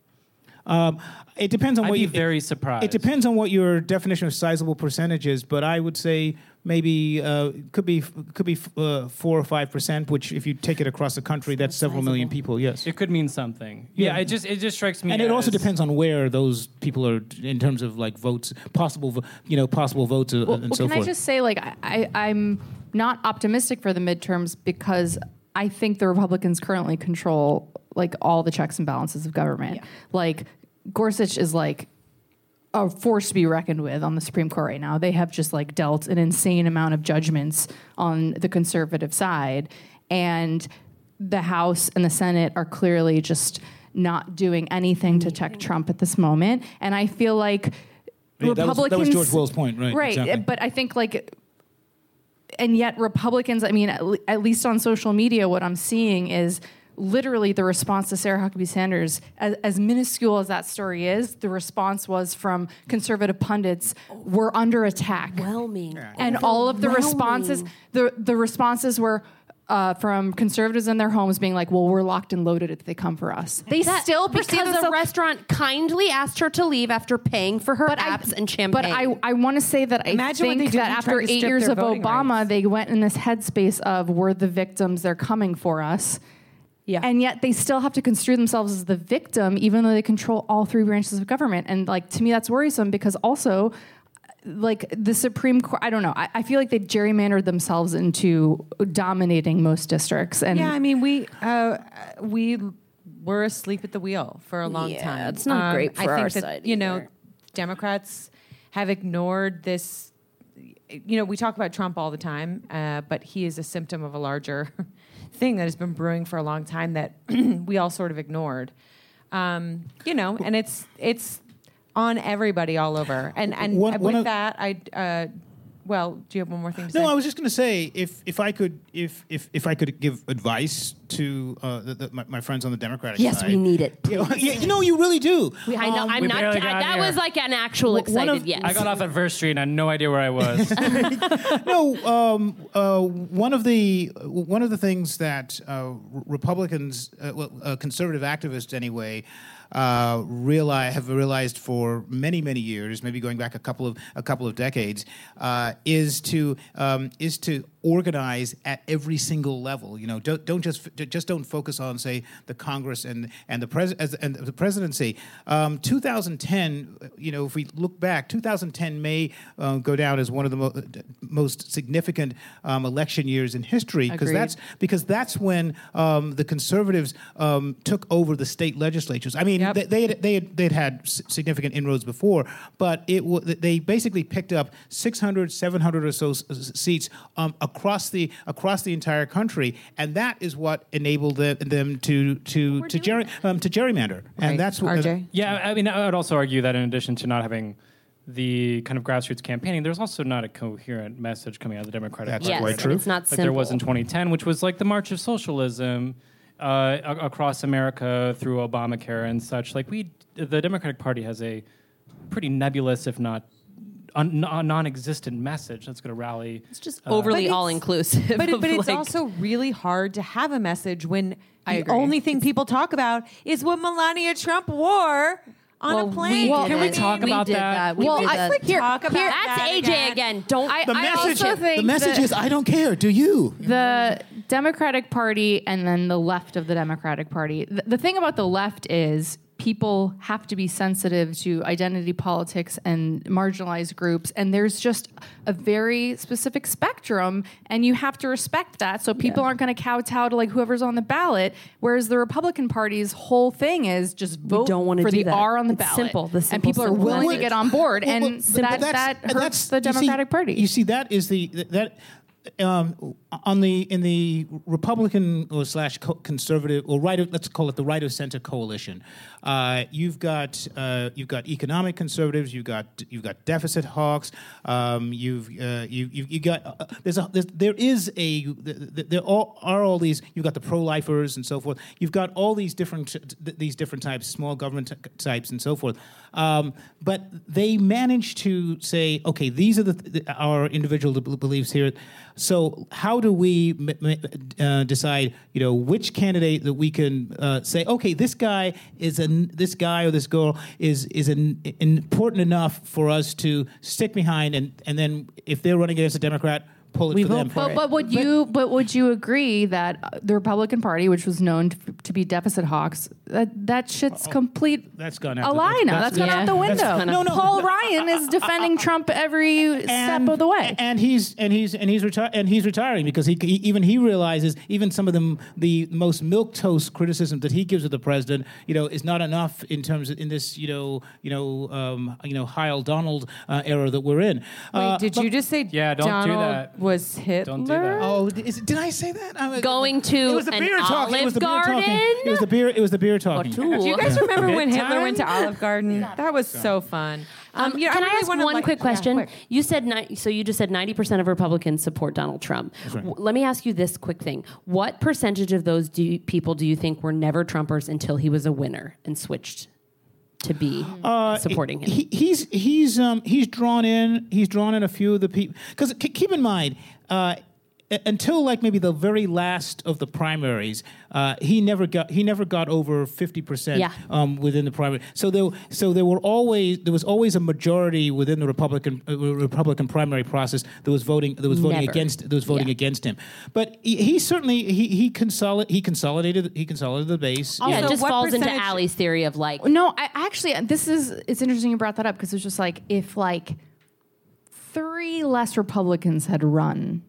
Um, it depends on I'd what be you. very surprised. It depends on what your definition of sizable percentage is, but I would say maybe uh, could be could be uh, four or five percent. Which, if you take it across the country, that's several million sizable. people. Yes, It could mean something. Yeah, Yeah. it just it just strikes me. and it also as- depends on where those people are in terms of like votes, possible vo- you know possible votes uh, Well, and well, so can forth. I just say, like, I, I, I'm not optimistic for the midterms because I think the Republicans currently control like all the checks and balances of government. Yeah. Like Gorsuch is like a force to be reckoned with on the Supreme Court right now. They have just like dealt an insane amount of judgments on the conservative side, and the House and the Senate are clearly just not doing anything to check Trump at this moment. And I feel like Yeah, that was- that was Republicans, George Will's point, right, Right, exactly. but I think like, and yet Republicans. I mean, at, le- at least on social media, what I'm seeing is literally the response to Sarah Huckabee Sanders, as, as minuscule as that story is, the response was from conservative pundits, we're under attack. Overwhelming. And all of the Overwhelming. responses, the, the responses were uh, from conservatives in their homes being like, well, we're locked and loaded if they come for us. They That- still perceive because the themselves- restaurant kindly asked her to leave after paying for her But I- apps and champagne. But I, I want to say that I Imagine what they think did that if you after tried to eight strip years their of voting Obama, rights. they went in this headspace of we're the victims, they're coming for us. yeah. And yet they still have to construe themselves as the victim, even though they control all three branches of government. And like to me, that's worrisome because also, like the Supreme Court, I don't know. I, I feel like they've gerrymandered themselves into dominating most districts. And Yeah, I mean, we uh, we were asleep at the wheel for a long Yeah, time. it's not great for I think our that, side you know, either. Democrats have ignored this. You know, we talk about Trump all the time, uh, but he is a symptom of a larger thing that has been brewing for a long time that we all sort of ignored. Um, you know, and it's it's on everybody all over. And and One- with one of- that, I. Uh, well, do you have one more thing to say? No, I was just going to say if if I could if if if I could give advice to uh, the, the, my, my friends on the Democratic yes, side. we need it. You know, yeah, you know, you really do. We, I know. Um, I'm we not. barely I, got that here. was like an actual One excited of- yes. I got off at Verse Street and I had no idea where I was. no, um, uh, one of the one of the things that uh, Republicans, uh, well, uh, conservative activists anyway, uh, realize have realized for many many years, maybe going back a couple of a couple of decades, uh, is to um, is to organize at every single level. You know, don't don't just just don't focus on say the Congress and and the pres as, and the presidency. Um, two thousand ten, you know, if we look back, two thousand ten may uh, go down as one of the mo- most significant um, election years in history because Agreed. that's because that's when um, the conservatives um, took over the state legislatures. I mean, Yep. they, they had they had they'd had s- significant inroads before, but it w- they basically picked up six hundred, seven hundred or so s- s- seats um, across the across the entire country, and that is what enabled the, them to to to, gerry, um, to gerrymander, and Right. that's what R J? Yeah, I mean, I would also argue that in addition to not having the kind of grassroots campaigning, there's also not a coherent message coming out of the Democratic That's Party. yes, quite and true. it's not Like simple. there was in twenty ten, which was like the March of Socialism uh, a- across America through Obamacare and such. Like we, the Democratic Party has a pretty nebulous, if not un- non- non-existent message that's going to rally. It's just uh, overly But it's- all inclusive. But, it, but it's like, also really hard to have a message when I the agree. only thing people talk about is what Melania Trump wore on well, a plane. We Can did we it. talk we about did that? We Well, did I that. like here- talk about here- that That's A J again. again. Don't. I, the I message. also think The message that is, I don't care. Do you? the Democratic Party and then the left of the Democratic Party. The, the thing about the left is people have to be sensitive to identity politics and marginalized groups, and there's just a very specific spectrum, and you have to respect that. So people aren't going to kowtow to like whoever's on the ballot. Whereas the Republican Party's whole thing is just vote don't wanna for do the that. R on the It's ballot. simple. The and simple, people are simple willing to message. get on board, Well, and well, but- that but that's- that and hurts that's- the you see- Democratic Party. You see, that is the that um, on the in the Republican or slash co- conservative or right of, let's call it the right of center coalition. Uh, you've got uh, you've got economic conservatives. You've got you've got deficit hawks. Um, you've uh, you you you got uh, there's a there's, there is a there all, are all these. You've got the pro-lifers and so forth. You've got all these different these different types, small government types and so forth. Um, but they manage to say, okay, these are the, the our individual beliefs here. So how do we m- m- uh, decide, you know, which candidate that we can uh, say, okay, this guy is an this guy or this girl is is an, important enough for us to stick behind, and and then if they're running against a Democrat, pull it We for vote them. for But, it. but would you but would you agree that uh, the Republican Party, which was known to, to be deficit hawks, that that shit's complete That's gone a out. the- lie now. That's, gone yeah. out the That's window. kinda- No, no. Paul Ryan is defending Trump every step of the way. And he's and he's and he's reti- and he's retiring because he, he even he realizes even some of the the most milquetoast criticism that he gives of the president, you know, is not enough in terms of in this you know you know um, you know Heil Donald uh, era that we're in. Wait, Uh, did but- you just say Yeah, don't do Donald that. was Hitler? Don't do that. Oh, is it, did I say that? I, Going to it was the an beer talking. It was the beer Olive talking. Garden? It was the beer. It was the beer talking. Tool. Do you guys remember when Good Hitler went to time? Olive Garden? That was so fun. Um, you know, can I, really ask wanna, one like- quick yeah, question? quick. You said ni- so. You just said ninety percent of Republicans support Donald Trump. right. W- let me ask you this quick thing: what percentage of those do you, people do you think were never Trumpers until he was a winner and switched to be supporting him? He, he's he's um, he's drawn in he's drawn in a few of the people because keep in mind. Uh, a- Until like maybe the very last of the primaries, uh, he never got he never got over fifty percent Yeah. um, within the primary. So there so there were always there was always a majority within the Republican uh, Republican primary process that was voting that was voting Never. against that was voting Yeah. against him. But he, he certainly he he, consolid, he consolidated he consolidated the base. yeah, it Also, just what falls into percentage- Allie's theory of like No, I actually this is it's interesting you brought that up because it's just like if like three less Republicans had run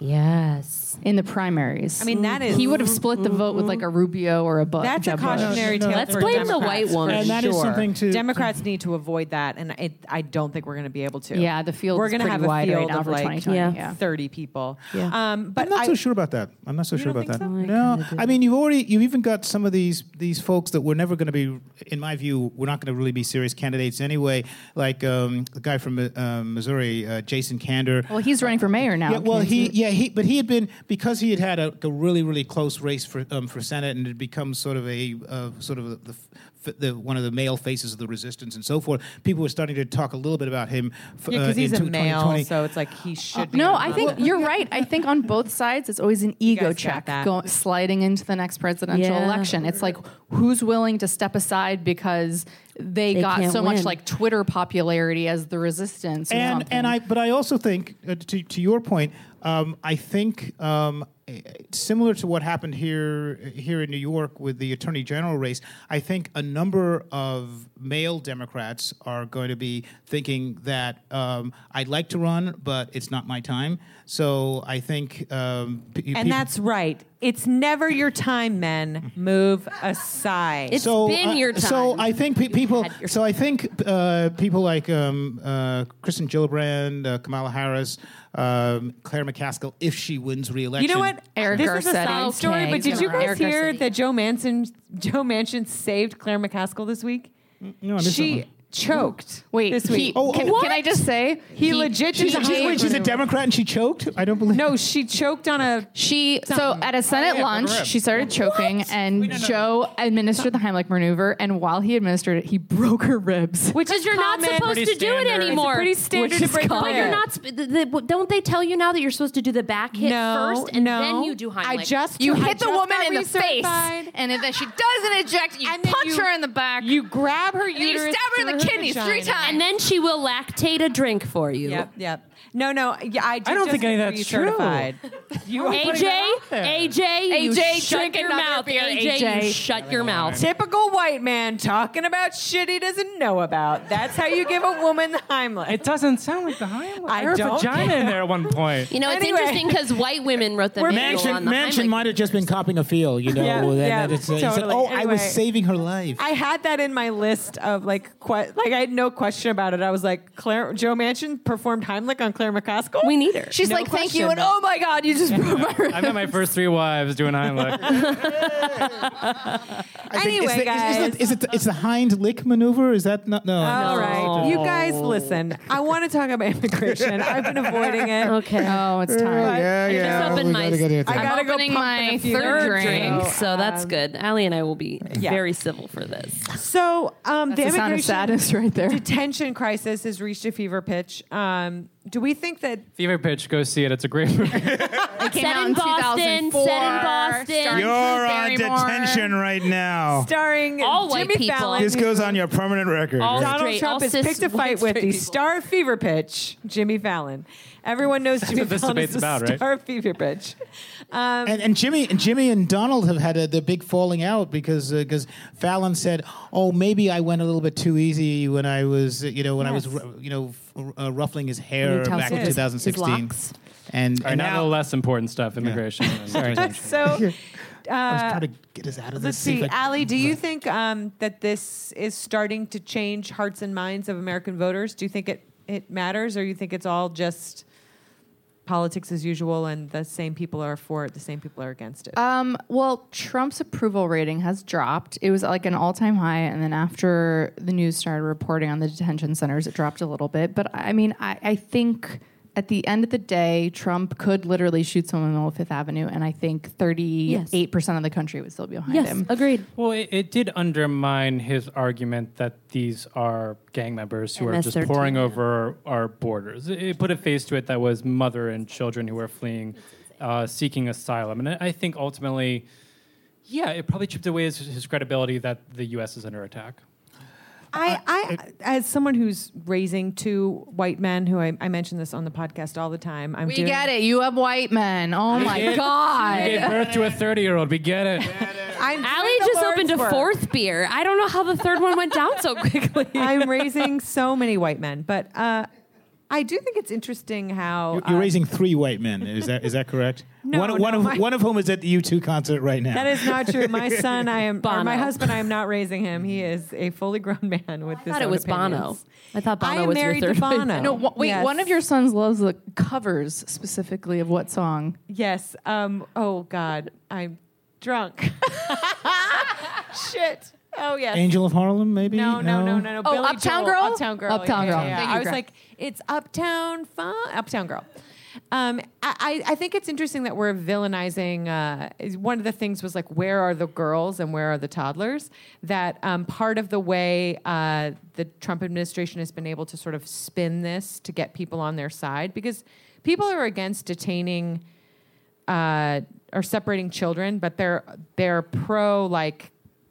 yes. in the primaries. I mean, that is he would have split the vote with like a Rubio or a Bush. That's a cautionary No, no, tale. Let's for blame the Democrats, white woman. for And that is sure. something to- Democrats need to avoid that, and it, I don't think we're going to be able to. Yeah, the field We're is gonna pretty have a wide right field now of for like twenty twenty. Yeah. Yeah. thirty people. Yeah. Um, but I'm not I, so sure about that. I'm not so You sure don't about that. think so? I No, kinda do. I mean you've already you've even got some of these these folks that we're never going to be, in my view, we're not going to really be serious candidates anyway. Like um, the guy from uh, Missouri, uh, Jason Kander. Well, he's running for mayor now. Yeah, well, Can't he you- yeah he but he had been because he had had a, a really really close race for um, for Senate and had become sort of a uh, sort of the, the, the one of the male faces of the resistance and so forth. People were starting to talk a little bit about him. F- yeah, uh, because he's a into male, twenty twenty. so it's like he should. be No, able to I think run. you're right. I think on both sides, it's always an ego guys got check that. go, sliding into the next presidential Yeah. election. It's like who's willing to step aside because they, They got can't so much win. like Twitter popularity as the resistance. Or and something. and I but I also think uh, to to your point, um, I think um, eh, similar to what happened here here in New York with the Attorney General race, I think a number of male Democrats are going to be thinking that um, I'd like to run, but it's not my time. So I think, um, p- And people- that's right. It's never your time, men. Move aside. It's so, been uh, your time. So I think pe- people. had your- So I think uh, people like um, uh, Kristen Gillibrand, uh, Kamala Harris, um, Claire McCaskill, if she wins re-election. You know what? Eric this is a Garcetti. side story, Okay, but did you come on. guys Eric hear Garcetti. that Joe Manchin Joe Manchin saved Claire McCaskill this week? No, I missed that She one. choked. wait, this he, week. Oh, can, oh, can I just say He legit She's, did she's, a wait, she's a maneuver. Democrat and she choked? I don't believe. No, she choked on a. She so Something. at a Senate Oh, yeah, lunch, for the rib. she started choking, and Joe administered the Heimlich maneuver. And while he administered it, he broke her ribs. Which Because is you're not common. supposed Pretty to do it standard. anymore. It's pretty standard Which to is break common. But a you're rib. not. Sp- the, the, don't they tell you now that you're supposed to do the back hit No, first and no. then you do Heimlich? I just You I hit the just woman got in the face, recertified. and then she doesn't eject. You And then punch you- her in the back. You grab her then you uterus, stab her in the through kidneys vagina. three times. and then she will lactate a drink for you. Yep, yep. No, no. Yeah, I, did I don't just think any get of that's true. recertified. You are A putting J, that out there. A J, you A J, shut drink your another mouth. beer, A J, A J. you shut your mouth. Typical white man talking about shit he doesn't know about. That's how you give a woman the Heimlich. It doesn't sound like the Heimlich. I I heard don't vagina in there at one point. You know, it's Anyway. interesting because white women wrote the We're manual Mansion, on the Mansion Heimlich. might have just been copping a feel, you know. Yeah, and yeah, then it's, uh, he said, totally. "Oh, I was Anyway. saving her life." I had that in my list of like, que- like I had no question about it. I was like, Claire, Joe Manchin performed Heimlich on Claire McCaskill. We need her. She's No like, "Thank you," question. and oh my god, you just broke my rib. I met my first three wives doing Heimlich. I think- Anyway, is the, guys. is, is, it, is it the, it's the Hind lick maneuver? Is that not? No. All No. right, you guys, listen. I want to talk about immigration. I've been avoiding it. Okay. Oh, it's time. yeah, I yeah. just opened we my- gotta get it. I I'm gotta go opening pump my in a few third drinks. drink. So that's Um, good. Allie and I will be yeah. very civil for this. So, um, the That's the sound of immigration sadness right there. detention crisis has reached a fever pitch. Um, do we think that? Fever Pitch, go see it. It's a great movie. It came Set out in Boston, two thousand four, set in Boston. starring You're Drew on Barrymore. detention right now. Starring All white Jimmy people. Fallon. This goes on your permanent record. All right? Donald straight, Trump all has cis picked a fight white with the straight people. star of Fever Pitch, Jimmy Fallon. Everyone knows Jimmy what this Fallon is debate's the about, right? star of Fever Pitch. Um, And, and Jimmy and Jimmy and Donald have had a, the big falling out because because Fallon said, "Oh, maybe I went a little bit too easy when I was uh, you know when I was Yes. ru- you know f- uh, ruffling his hair tells back his- in his twenty sixteen." locks. And, All right, and now, now the less important stuff, immigration. and detention. so, I was uh, trying to get us out of let's this. see see, if I- Allie, do you think um, that this is starting to change hearts and minds of American voters? Do you think it, it matters, or you think it's all just politics as usual, and the same people are for it, the same people are against it? Um, well, Trump's approval rating has dropped. It was like an all-time high, and then after the news started reporting on the detention centers, it dropped a little bit. But I mean, I, I think at the end of the day, Trump could literally shoot someone in the middle of Fifth Avenue, and I think thirty-eight percent of the country would still be behind Yes, him. agreed. Well, it, it did undermine his argument that these are gang members who M S are just thirteen, pouring yeah. over our borders. It, it put a face to it that was mother and children who were fleeing, uh, seeking asylum. And I think ultimately, yeah, it probably chipped away his, his credibility that the U S is under attack. I, I, as someone who's raising two white men, who I, I mention this on the podcast all the time, I'm We doing, get it. You have white men. Oh my Gave God. birth to a thirty-year-old. We get it. I'm Allie doing the just Lord's opened a work. fourth beer. I don't know how the third one went down so quickly. I'm raising so many white men, but uh, I do think it's interesting how You're, you're uh, raising three white men. Is that is that correct? No, one, no, one of my- one of whom is at the U two concert right now. that is not true. My son, I am, or Bono. my husband, I am not raising him. He is a fully grown man with I his thought it own was Bono. opinions. I thought Bono I am was married your to third. Bono. No, w- wait. Yes. One of your sons loves the covers specifically of what song? Yes. Um, oh God, I'm drunk. Shit. Oh yes. Angel of Harlem, maybe? No, no, no, no, no. Oh, Billy Uptown Joel. Girl? Uptown Girl. Uptown yeah, Girl. yeah, yeah. Thank you, I was Greg. like, it's Uptown Fun. Uptown Girl. Um, I, I think it's interesting that we're villainizing. Uh, is one of the things was like, where are the girls and where are the toddlers? That um, part of the way uh, the Trump administration has been able to sort of spin this to get people on their side, because people are against detaining uh, or separating children, but they're they're pro like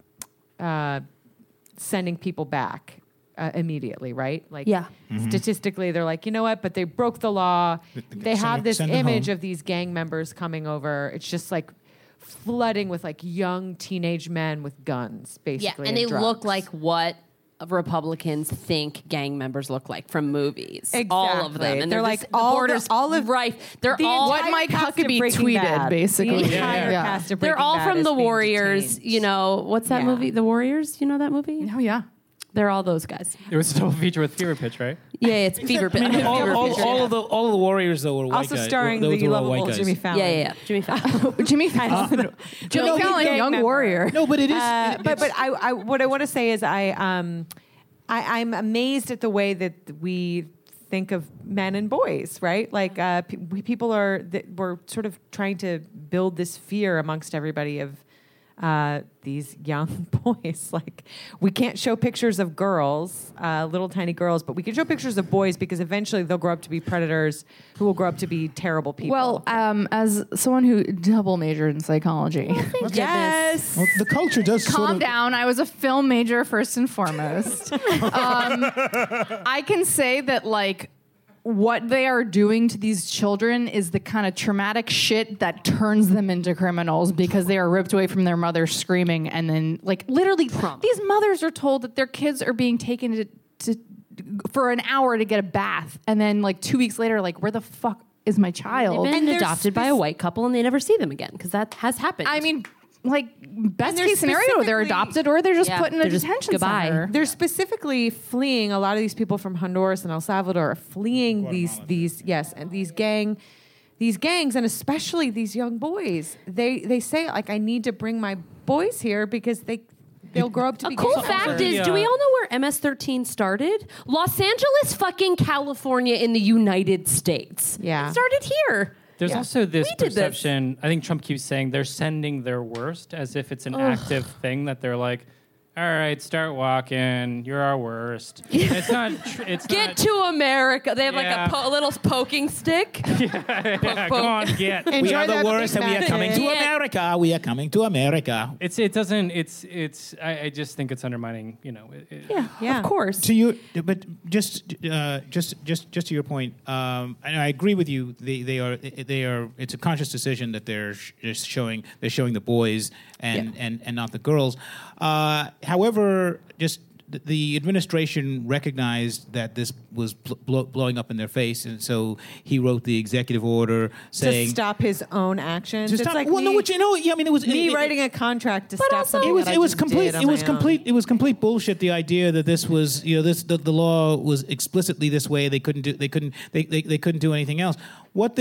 uh, sending people back. Uh, immediately, right? Like, Yeah. statistically, they're like, you know what? But they broke the law. They Send have them- this send them image home. of these gang members coming over. It's just like flooding with like young teenage men with guns, Yeah, basically. and they drugs. look like what Republicans think gang members look like from movies. All of them. Exactly. And They're they're, like just, all the the- borders all of- rife. They're The all entire What Mike cast of Huckabee Breaking tweeted, Bad. basically. The entire Yeah. cast of they're Breaking all Bad from is the being Warriors. detained. You know, what's that Yeah. movie? The Warriors? You know that movie? Oh yeah. They're all those guys. It was a double feature with Fever Pitch, right? Yeah, it's Fever I mean, Pitch. all, Fever all, Pitch, all yeah. of the all of the Warriors though were white Also guys. starring Those the were all white lovable guys. Jimmy Fallon. Yeah, yeah, yeah. Jimmy Fallon. Jimmy Fallon. Jimmy No, he's Fallon, gang young member. warrior. No, but it is. Uh, it- but it's- but I, I what I want to say is I um I, I'm amazed at the way that we think of men and boys, right? Like uh, pe- we, people are that we're sort of trying to build this fear amongst everybody of uh, these young boys. Like we can't show pictures of girls, uh, little tiny girls, but we can show pictures of boys because eventually they'll grow up to be predators who will grow up to be terrible people. Well, um, as someone who double majored in psychology, yes. well, the culture does sort calm of, down. I was a film major first and foremost. um, I can say that like what they are doing to these children is the kind of traumatic shit that turns them into criminals because they are ripped away from their mother screaming, and then like literally these mothers are told that their kids are being taken to, to for an hour to get a bath, and then like two weeks later, like where the fuck is my child? They've been And they're adopted by a spec- white couple and they never see them again because that has happened. I mean, like best they're case scenario, they're specifically- adopted or they're just Yeah, put in a they're just detention goodbye. center. They're specifically fleeing. A lot of these people from Honduras and El Salvador are fleeing these these yes, and these gang these gangs, and especially these young boys. They they say like, I need to bring my boys here because they they'll grow up to a be cool gang fact members. is, Yeah. do we all know where M S thirteen started? Los Angeles, fucking California in the United States. Yeah. It started here. There's Yeah. also this We did this. perception. I think Trump keeps saying they're sending their worst as if it's an active thing that they're like, all right, start walking. You're our worst. It's not. Tr- it's Get not, to America. They have like Yeah. a po- little poking stick. Yeah, poke. come on, get. we Enjoy are the that worst, Big and we are Mac coming to cake. Yeah. America. We are coming to America. It's. It doesn't. It's. It's. I, I just think it's undermining. You know. It, it, Yeah, Yeah. of course. To you, but just, uh, just, just, just to your point, um, and I agree with you. They, they are, they are. It's a conscious decision that they're sh- just showing. They're showing the boys and Yeah. and, and not the girls. Uh, however, just th- the administration recognized that this was bl- blow, blowing up in their face, and so he wrote the executive order saying to stop his own actions. to It's stop- like well, me, no, what you know, yeah, I mean, it was me it- it- writing a contract to stop also- something It was that I it was just complete did on it was my own. complete it was complete bullshit. The idea that this was you know this the, the law was explicitly this way. They couldn't do they couldn't they, they, they couldn't do anything else. What they're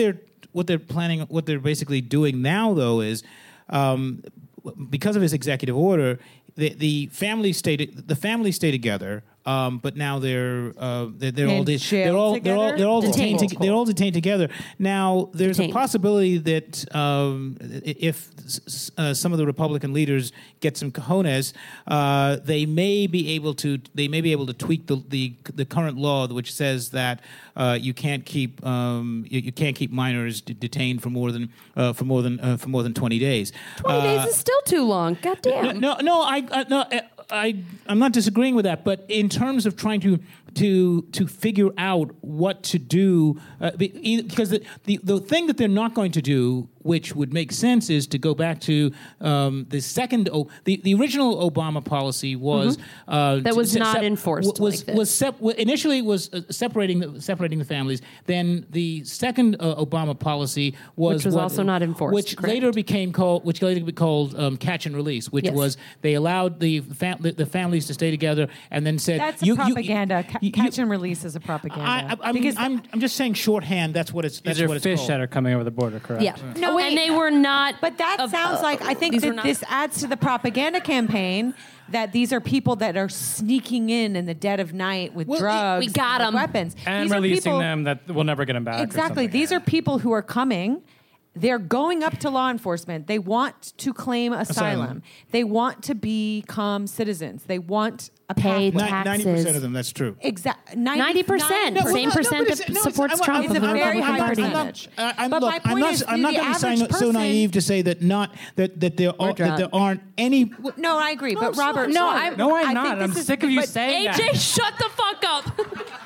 what they're planning, what they're basically doing now, though, is um, because of his executive order, the the family stay the family stay together. Um, but now they're uh, they're, they're all de- they're all they're all they're all detained. Detained. To- they're all detained together. Now there's Detained. a possibility that um, if uh, some of the Republican leaders get some cojones, uh, they may be able to they may be able to tweak the the, the current law, which says that uh, you can't keep um, you, you can't keep minors d- detained for more than uh, for more than uh, for more than twenty days. Twenty Uh, days is still too long. God damn. no, no, I, I no, I, I, I'm not disagreeing with that, but in terms of trying to to to figure out what to do, uh, be- because the, the the thing that they're not going to do, which would make sense, is to go back to um, the second. Oh, the the original Obama policy was uh, That was se- not sep- enforced Was like this. was sep- initially was uh, separating the, separating the families. Then the second uh, Obama policy was Which was what- also not enforced, which correct. later became called which later became called um, catch and release, which Yes. was they allowed the, fam- the the families to stay together, and then said That's you, a you- propaganda. Ca- you- catch you- and release is a propaganda. I, I, I'm, because I'm I'm just saying shorthand. That's what it's. That's These are what it's fish called. that are coming over the border, correct? Yeah. No, wait. and they were not. But that of- sounds uh, like I think these were that not- this adds to the propaganda campaign that these are people that are sneaking in in the dead of night with Well, drugs, we got and with 'em. weapons, And These are releasing people- them that we'll never get them back. or Exactly. something. These are people who are coming. They're going up to law enforcement. They want to claim asylum. Asylum. They want to become citizens. They want a Pay pathway. tax- Ninety percent of them. That's true. Exactly. ninety percent. No, well, Same no, no, percent but that it's- no, it's- supports I'm- Trump I'm- It's a of the very Republican high Party. I'm not, percentage. I- I'm, But look, my I'm point not, is, I'm the not going to be average so, so person- naive to say that not that that there are, that drunk. there aren't any. No, I agree. But sorry, Robert, No, sorry. I'm- No, I'm I think not. this I'm is- sick of you but saying A that. J, shut the fuck up.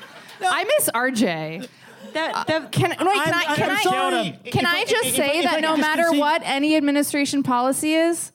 I miss R J. That, that, Can, wait, can I'm- I can I'm I sorry. can If I I- just if say I- if I that could no just matter concede- what any administration policy is,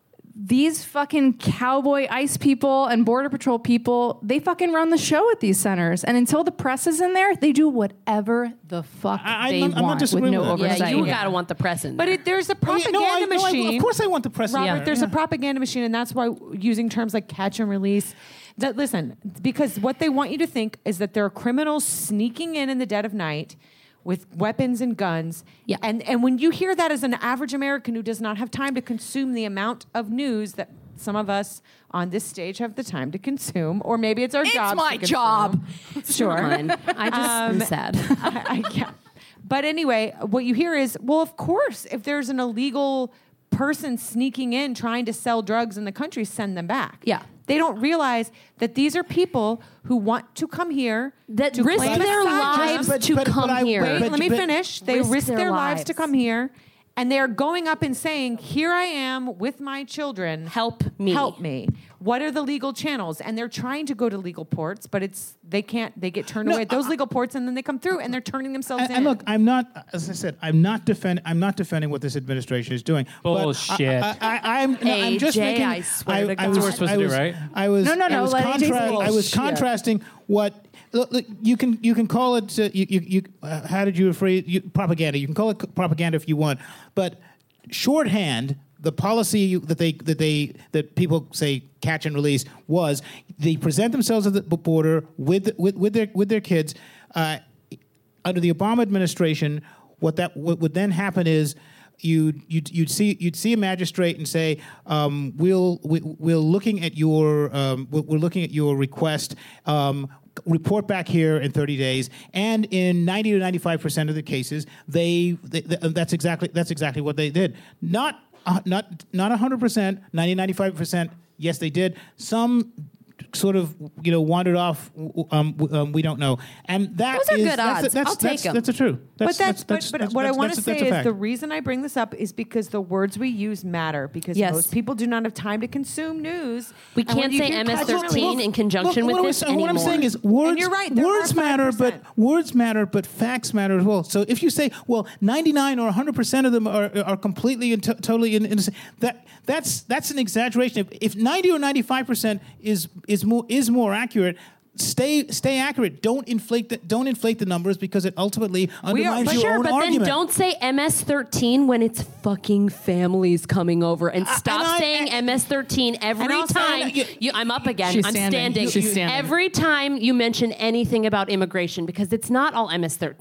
these fucking cowboy ICE people and border patrol people, they fucking run the show at these centers. And until the press is in there, they do whatever the fuck I- I'm they not- I'm not want with disagreeing no with that. Yeah, oversight. you gotta want the press in but there. it, there's a Oh, yeah, propaganda no, I- no, I- machine. of course, I want the press. Robert, in there. there's Yeah. a propaganda machine, and that's why using terms like catch and release. That listen, because what they want you to think is that there are criminals sneaking in in the dead of night with weapons and guns. Yeah. And and when you hear that as an average American who does not have time to consume the amount of news that some of us on this stage have the time to consume, or maybe it's our It's job. my job. Sure. Fine. I just am Um, sad. I, I, yeah. But anyway, what you hear is, well, of course, if there's an illegal person sneaking in trying to sell drugs in the country, send them back. Yeah. They don't realize that these are people who want to come here That to risk claim their asylum. lives But- to but- but come I- here. Wait, But- let me but- finish. They risk risk, their their, lives. to lives. come here, and they are going up and saying, "Here I am with my children. Help me. Help me." What are the legal channels? And they're trying to go to legal ports, but it's they can't. They get turned No, away at those I- legal ports, and then they come through, and they're turning themselves And, in. and look, I'm not. As I said, I'm not defend. I'm not defending what this administration is doing. but Bullshit. I, I, I, I'm, no, I'm just A J, making. I swear to I God. was, That's what we're supposed I to do, was, right? I was. No, no, no, I was, let A J say contra- I was bullshit. contrasting what. Look, look, you can you can call it. Uh, you you, you uh, how did you phrase you, propaganda? You can call it c- propaganda if you want, but shorthand. The policy that they that they that people say catch and release was they present themselves at the border with with, with their with their kids. Uh, under the Obama administration, what that what would then happen is you'd you'd, you'd see you'd see a magistrate and say, um, we'll we, we're looking at your um, we're we're looking at your request. Um, report back here in thirty days, and in ninety to ninety-five percent of the cases, they, they, they that's exactly that's exactly what they did. Not uh, not not one hundred percent, ninety, ninety-five percent. Yes, they did. Some sort of, you know, wandered off. Um, um, we don't know, and that Those are is- good that's, odds. That's, I'll take that's, 'em. that's a true. That's, but that's, that's, but, that's, but what I that's- want to that's- say that's a is the fact. reason I bring this up is because the words we use matter. Because Yes. most people do not have time to consume news. We And when can't you say hear M S catch and thirteen release- in conjunction Look, with what this I'm, saying- what I'm anymore. saying is words. you're right, there words are matter, but five percent. words matter, but facts matter as well. So if you say, well, ninety-nine or one hundred percent of them are are completely and to- totally in, innocent, that that's that's an exaggeration. If, if ninety or ninety-five percent is is more is more accurate. Stay, stay accurate. Don't inflate the, don't inflate the numbers because it ultimately undermines But your sure, own but argument. then don't say M S thirteen when it's fucking families coming over, and stop and I- saying M S thirteen every I'll say time. that you- You, I'm up again. She's I'm standing. standing. She's standing. Every time you mention anything about immigration, because it's not all M S thirteen.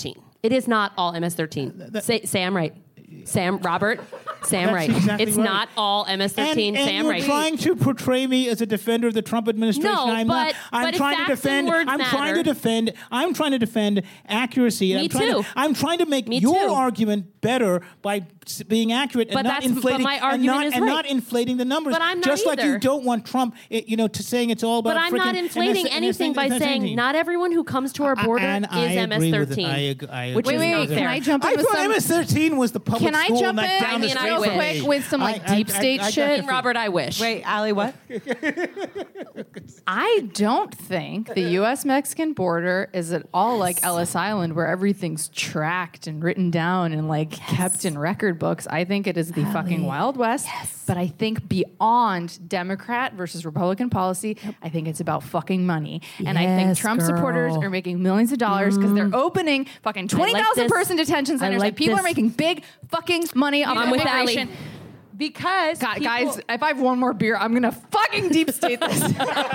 It is not all M S thirteen. that- say, say I'm right. Sam, Robert, Sam That's right. exactly it's right. not all M S thirteen. And, and Sam you're right. trying to portray me as a defender of the Trump administration. No, I'm but- not. I'm but if trying to facts and defend. words I'm trying matter- to defend. I'm trying to defend accuracy. and Me I'm trying too. To, I'm trying to make Me your too. argument better by s- being accurate But and not that's- but inflating my and argument not is and right. not inflating the numbers. But I'm not Just like you either. don't want Trump, eh, you know, to saying it's all about. But I'm frickin- not and inflating that's- and anything by that's- saying that's- not everyone who comes to our border and is I M S agree with it. thirteen. I ag- I which agree is Wait, not wait, fair. can I jump in I with thought some? M S thirteen was the public Can I school jump and in that down the I mean, I street real wish. quick with some like I- I- deep I- state I got shit? the- Robert, I wish. Wait, Allie, what? I don't think the U S Mexican border is at all like Ellis Island where everything's tracked and written down and like kept in record books. I think it is the fucking Wild West. But I think beyond Democrat versus Republican policy, I think it's about fucking money. And I think Yes, Trump girl. supporters are making millions of dollars because they're opening fucking twenty thousand this. person detention I centers. like Like people this. are making big fucking money off I'm with immigration. Allie. Because God, people- guys, if I have one more beer, I'm gonna fucking deep state this.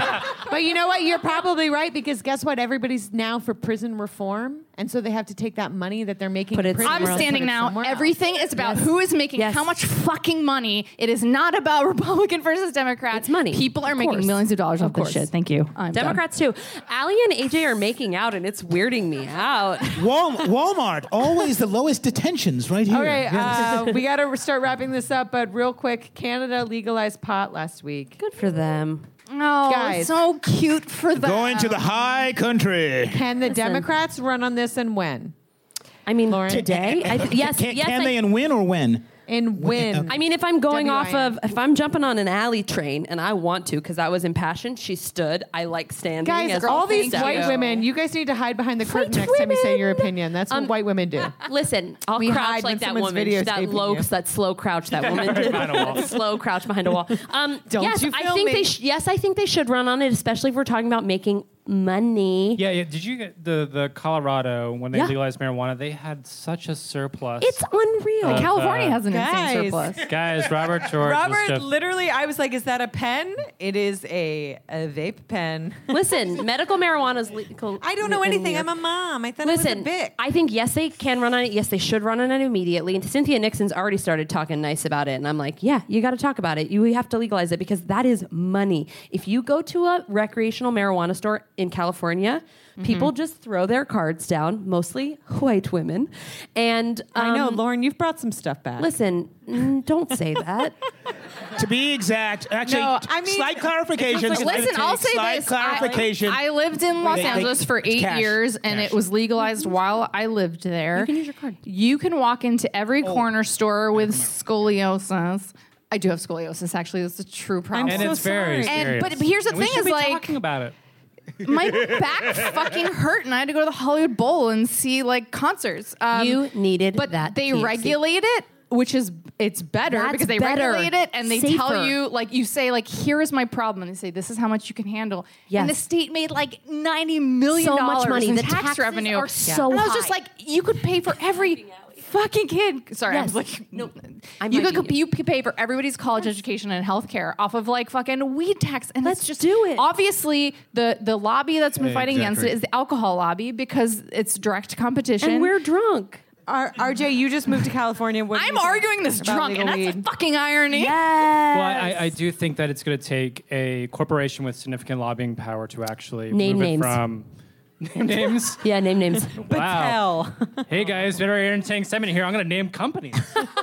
But you know what? You're probably right because guess what? Everybody's now for prison reform, and so they have to take that money that they're making. Put in it prison I'm and put standing it now. somewhere else. Everything is about Yes. who is making Yes. how much fucking money. It is not about Republican versus Democrat. It's money. People are Of making course. millions of dollars Of off this course. shit. Thank you. I'm done. Democrats too. Allie and A J are making out, and it's weirding me out. Wal- Walmart, always the lowest detentions right here. Okay, Yes. uh, we got to start wrapping this up, but real quick, Canada legalized pot last week. Good for them. Oh, Guys. so cute for them. Going to the high country. Can the Democrats run on this and when? I mean, Lauren? today. I th- yes, Can, yes. can I- they and win or when? And when? I mean, if I'm going W I off N. of, if I'm jumping on an alley train, and I want to, because I was impassioned, she stood. I like standing. Guys, as all a these step. white women, you guys need to hide behind the curtain White next time you say your women. opinion. That's what Um, white women do. Listen, I'll We crouch hide when like that someone's woman. That videotaping low, you. that slow crouch that woman did. Behind a wall. That slow crouch behind a wall. Um, Don't yes, you I film think me. they. Sh- yes, I think they should run on it, especially if we're talking about making money. Yeah, yeah. Did you get the the Colorado when they Yeah. legalized marijuana? They had such a surplus. It's unreal. Uh, California uh, has an Guys. insane surplus. Guys, Robert George. was Robert, just, literally, I was like, "Is that a pen? It is a a vape pen." Listen, medical marijuana is legal. I don't know in anything. New I'm York. a mom. I thought Listen, it was a Bic. I think yes, they can run on it. Yes, they should run on it immediately. And Cynthia Nixon's already started talking nice about it. And I'm like, yeah, you got to talk about it. You have to legalize it because that is money. If you go to a recreational marijuana store in California, Mm-hmm. people just throw their cards down, mostly white women. And I know, um, Lauren. You've brought some stuff back. Listen, mm, don't say that. To be exact, actually, No, I mean- slight clarification. Listen, I'll say slight this. clarification. I, I lived in Los They- they- Angeles for eight cash, years, and cash. it was legalized while I lived there. You can use your card. You can walk into every corner store with scoliosis. I do have scoliosis, actually. That's a true problem. and so it's very sorry. And- serious. but here's the And we thing should is, be like- talking about it. my back fucking hurt, and I had to go to the Hollywood Bowl and see like concerts. Um, You needed but that they T H C. regulate it, which is it's better That's because they better. regulate it and they Safer. tell you like you say like here is my problem, and they say this is how much you can handle. Yes. And the state made like ninety million So dollars much money. in The tax taxes revenue. are so and I was just high. like, you could pay for every. Fucking kid. Sorry, I Yes. was like, No, I'm you right could with you could pay for everybody's college education and healthcare off of like fucking weed tax, and Let's that's just do it. Obviously, the the lobby that's been fighting against Exactly. it is the alcohol lobby because it's direct competition. And we're drunk. R- R J, you just moved to California. What do I'm you think arguing this about drunk, and legal that's a weed? fucking irony. Well, I, I do think that it's going to take a corporation with significant lobbying power to actually Name move names. it from name names. Yeah, name names. Wow. Patel. Hey guys, very entertaining segment here. I'm going to name companies.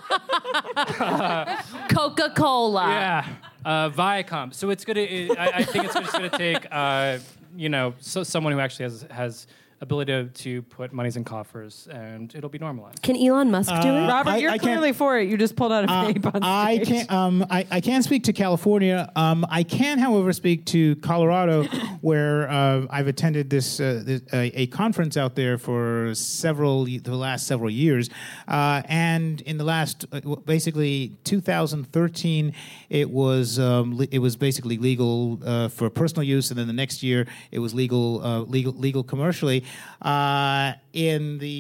Coca Cola. Yeah, uh, Viacom. So it's going to. I, I think it's just going to take, uh, you know, so, someone who actually has has ability to, to put monies in coffers, and it'll be normalized. Can Elon Musk do it? Robert, I- you're I can't- clearly for it. You just pulled out a Uh, vape on I stage. can't. Um, I, I can't speak to California. Um, I can, however, speak to Colorado, where uh, I've attended this, uh, this uh, a conference out there for several the last several years, uh, and in the last uh, basically two thousand thirteen, it was um, le- it was basically legal uh, for personal use, and then the next year it was legal uh, legal legal commercially. Uh, in the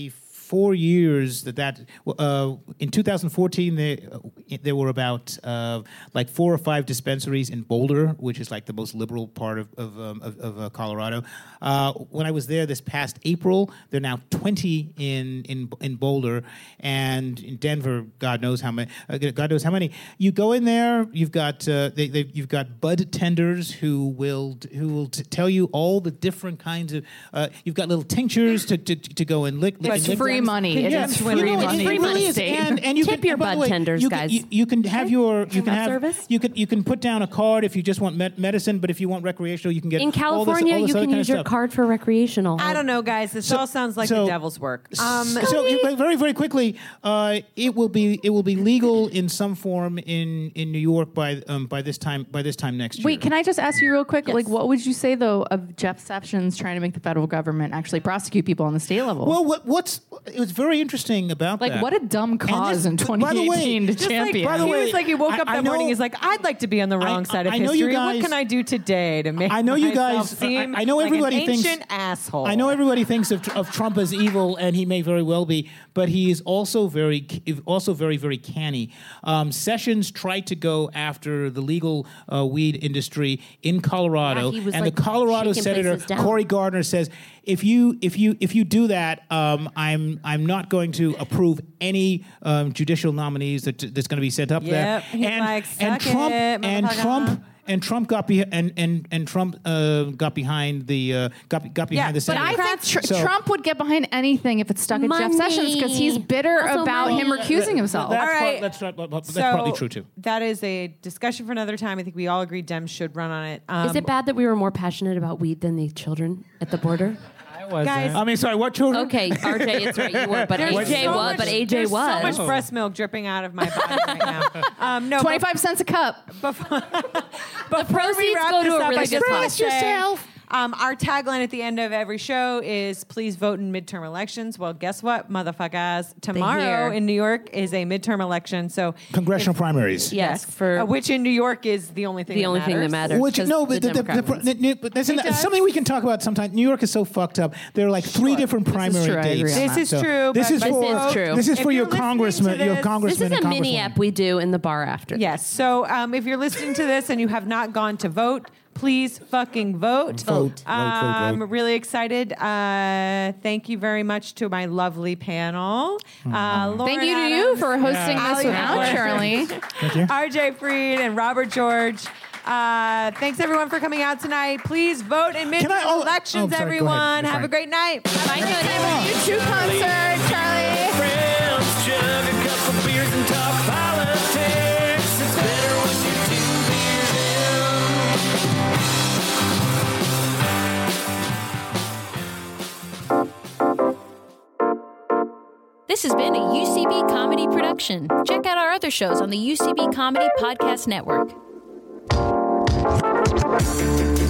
four years that that uh, in two thousand fourteen there uh, there were about uh, like four or five dispensaries in Boulder, which is like the most liberal part of of, um, of, of uh, Colorado. Uh, when I was there this past April, there are now twenty in in in Boulder, and in Denver, God knows how many. Uh, God knows how many. You go in there, you've got uh, they, they, you've got bud tenders who will who will t- tell you all the different kinds of. Uh, you've got little tinctures to to, to go and lick. lick It's and lick free them. money. It Yeah, is you free know, money. It Free really money is. state. And, and you Tip can, your by the bud way, tenders, you can, guys. You, you can have your you can that have service? you can you can put down a card if you just want med- medicine, but if you want recreational, you can get In all this- California, all this you other can kind use of your stuff. card for recreational. I don't know, guys. This So- all sounds like so- the devil's work. Um, so it- very very quickly, uh, it will be it will be legal in some form in, in New York by um, by this time by this time next year. Wait, can I just ask you real quick? Yes. Like, what would you say though of Jeff Sessions trying to make the federal government actually prosecute people on the state level? Well, what, what's it was very interesting about like, that. what a dumb cause this- in by the way, twenty eighteen to just like- champion. by the he way, was like, he woke I- up I that know- morning. He's like, I'd like to be on the wrong I- side of I know you history. guys- what can I do today to make I know you myself guys- seem I- I know like everybody an thinks- ancient asshole? I know everybody thinks of, of Trump as evil, and he may very well be, but he is also very, also very, very canny. Um, Sessions tried to go after the legal uh, weed industry in Colorado, Yeah, he was, and like, the Colorado shaking Senator places down. Cory Gardner says, if you if you if you do that, um, I'm I'm not going to approve any um, judicial nominees that that's going to be sent up Yep. there. He's and like, and "Suck Trump it, and motherfucker." Trump. And Trump got be- and and and Trump uh, got behind the uh, got got behind Yeah, the but Senate. But I think tr- So- Trump would get behind anything if it stuck at Jeff Money. Sessions because he's bitter Also about money. him recusing himself. That's, All pro- right. that's, right, that's So probably true too. That is a discussion for another time. I think we all agree Dems should run on it. Um, Is it bad that we were more passionate about weed than the children at the border? I wasn't. Guys, I mean, sorry, what children? Okay, R J, it's right, you were, but There's A J so was, much- but A J there's was. so much breast milk dripping out of my body right now. Um, no, Twenty-five cents a cup. The proceeds go to a really good cause. yourself. Um, our tagline at the end of every show is "Please vote in midterm elections." Well, guess what, motherfuckers? Tomorrow hear. in New York is a midterm election. So Congressional primaries. Yes, for uh, which in New York is the only thing. the that only thing that matters. Which 'cause no, the but the, the, Democrat the, wins. the, the, but that's, It does. something we can talk about sometime. New York is so fucked up. There are like three different is primary true, I agree dates. on This that. is So true. This but- is but for This is true. This is If for you're your listening congressman, to your this- congressman This is a and mini congresswoman. ep we do in the bar after. Yes. So um, if you're listening to this and you have not gone to vote, please fucking vote. Vote. Vote, Um, vote, vote. really excited. Uh, thank you very much to my lovely panel. Uh, Lauren Thank you to Adams, you for hosting Yeah. this Ali without Howard. Charlie. Thank you. R J Freed and Robert George. Uh, thanks everyone for coming out tonight. Please vote in Can I- midterm oh, elections, oh, sorry, go ahead. everyone. You're Have a fine. great night. Bye, Cody. You too, concert, Charlie. Friends, chug a couple beers and talk politics. It's better when you two beers This has been a U C B Comedy production. Check out our other shows on the U C B Comedy Podcast Network.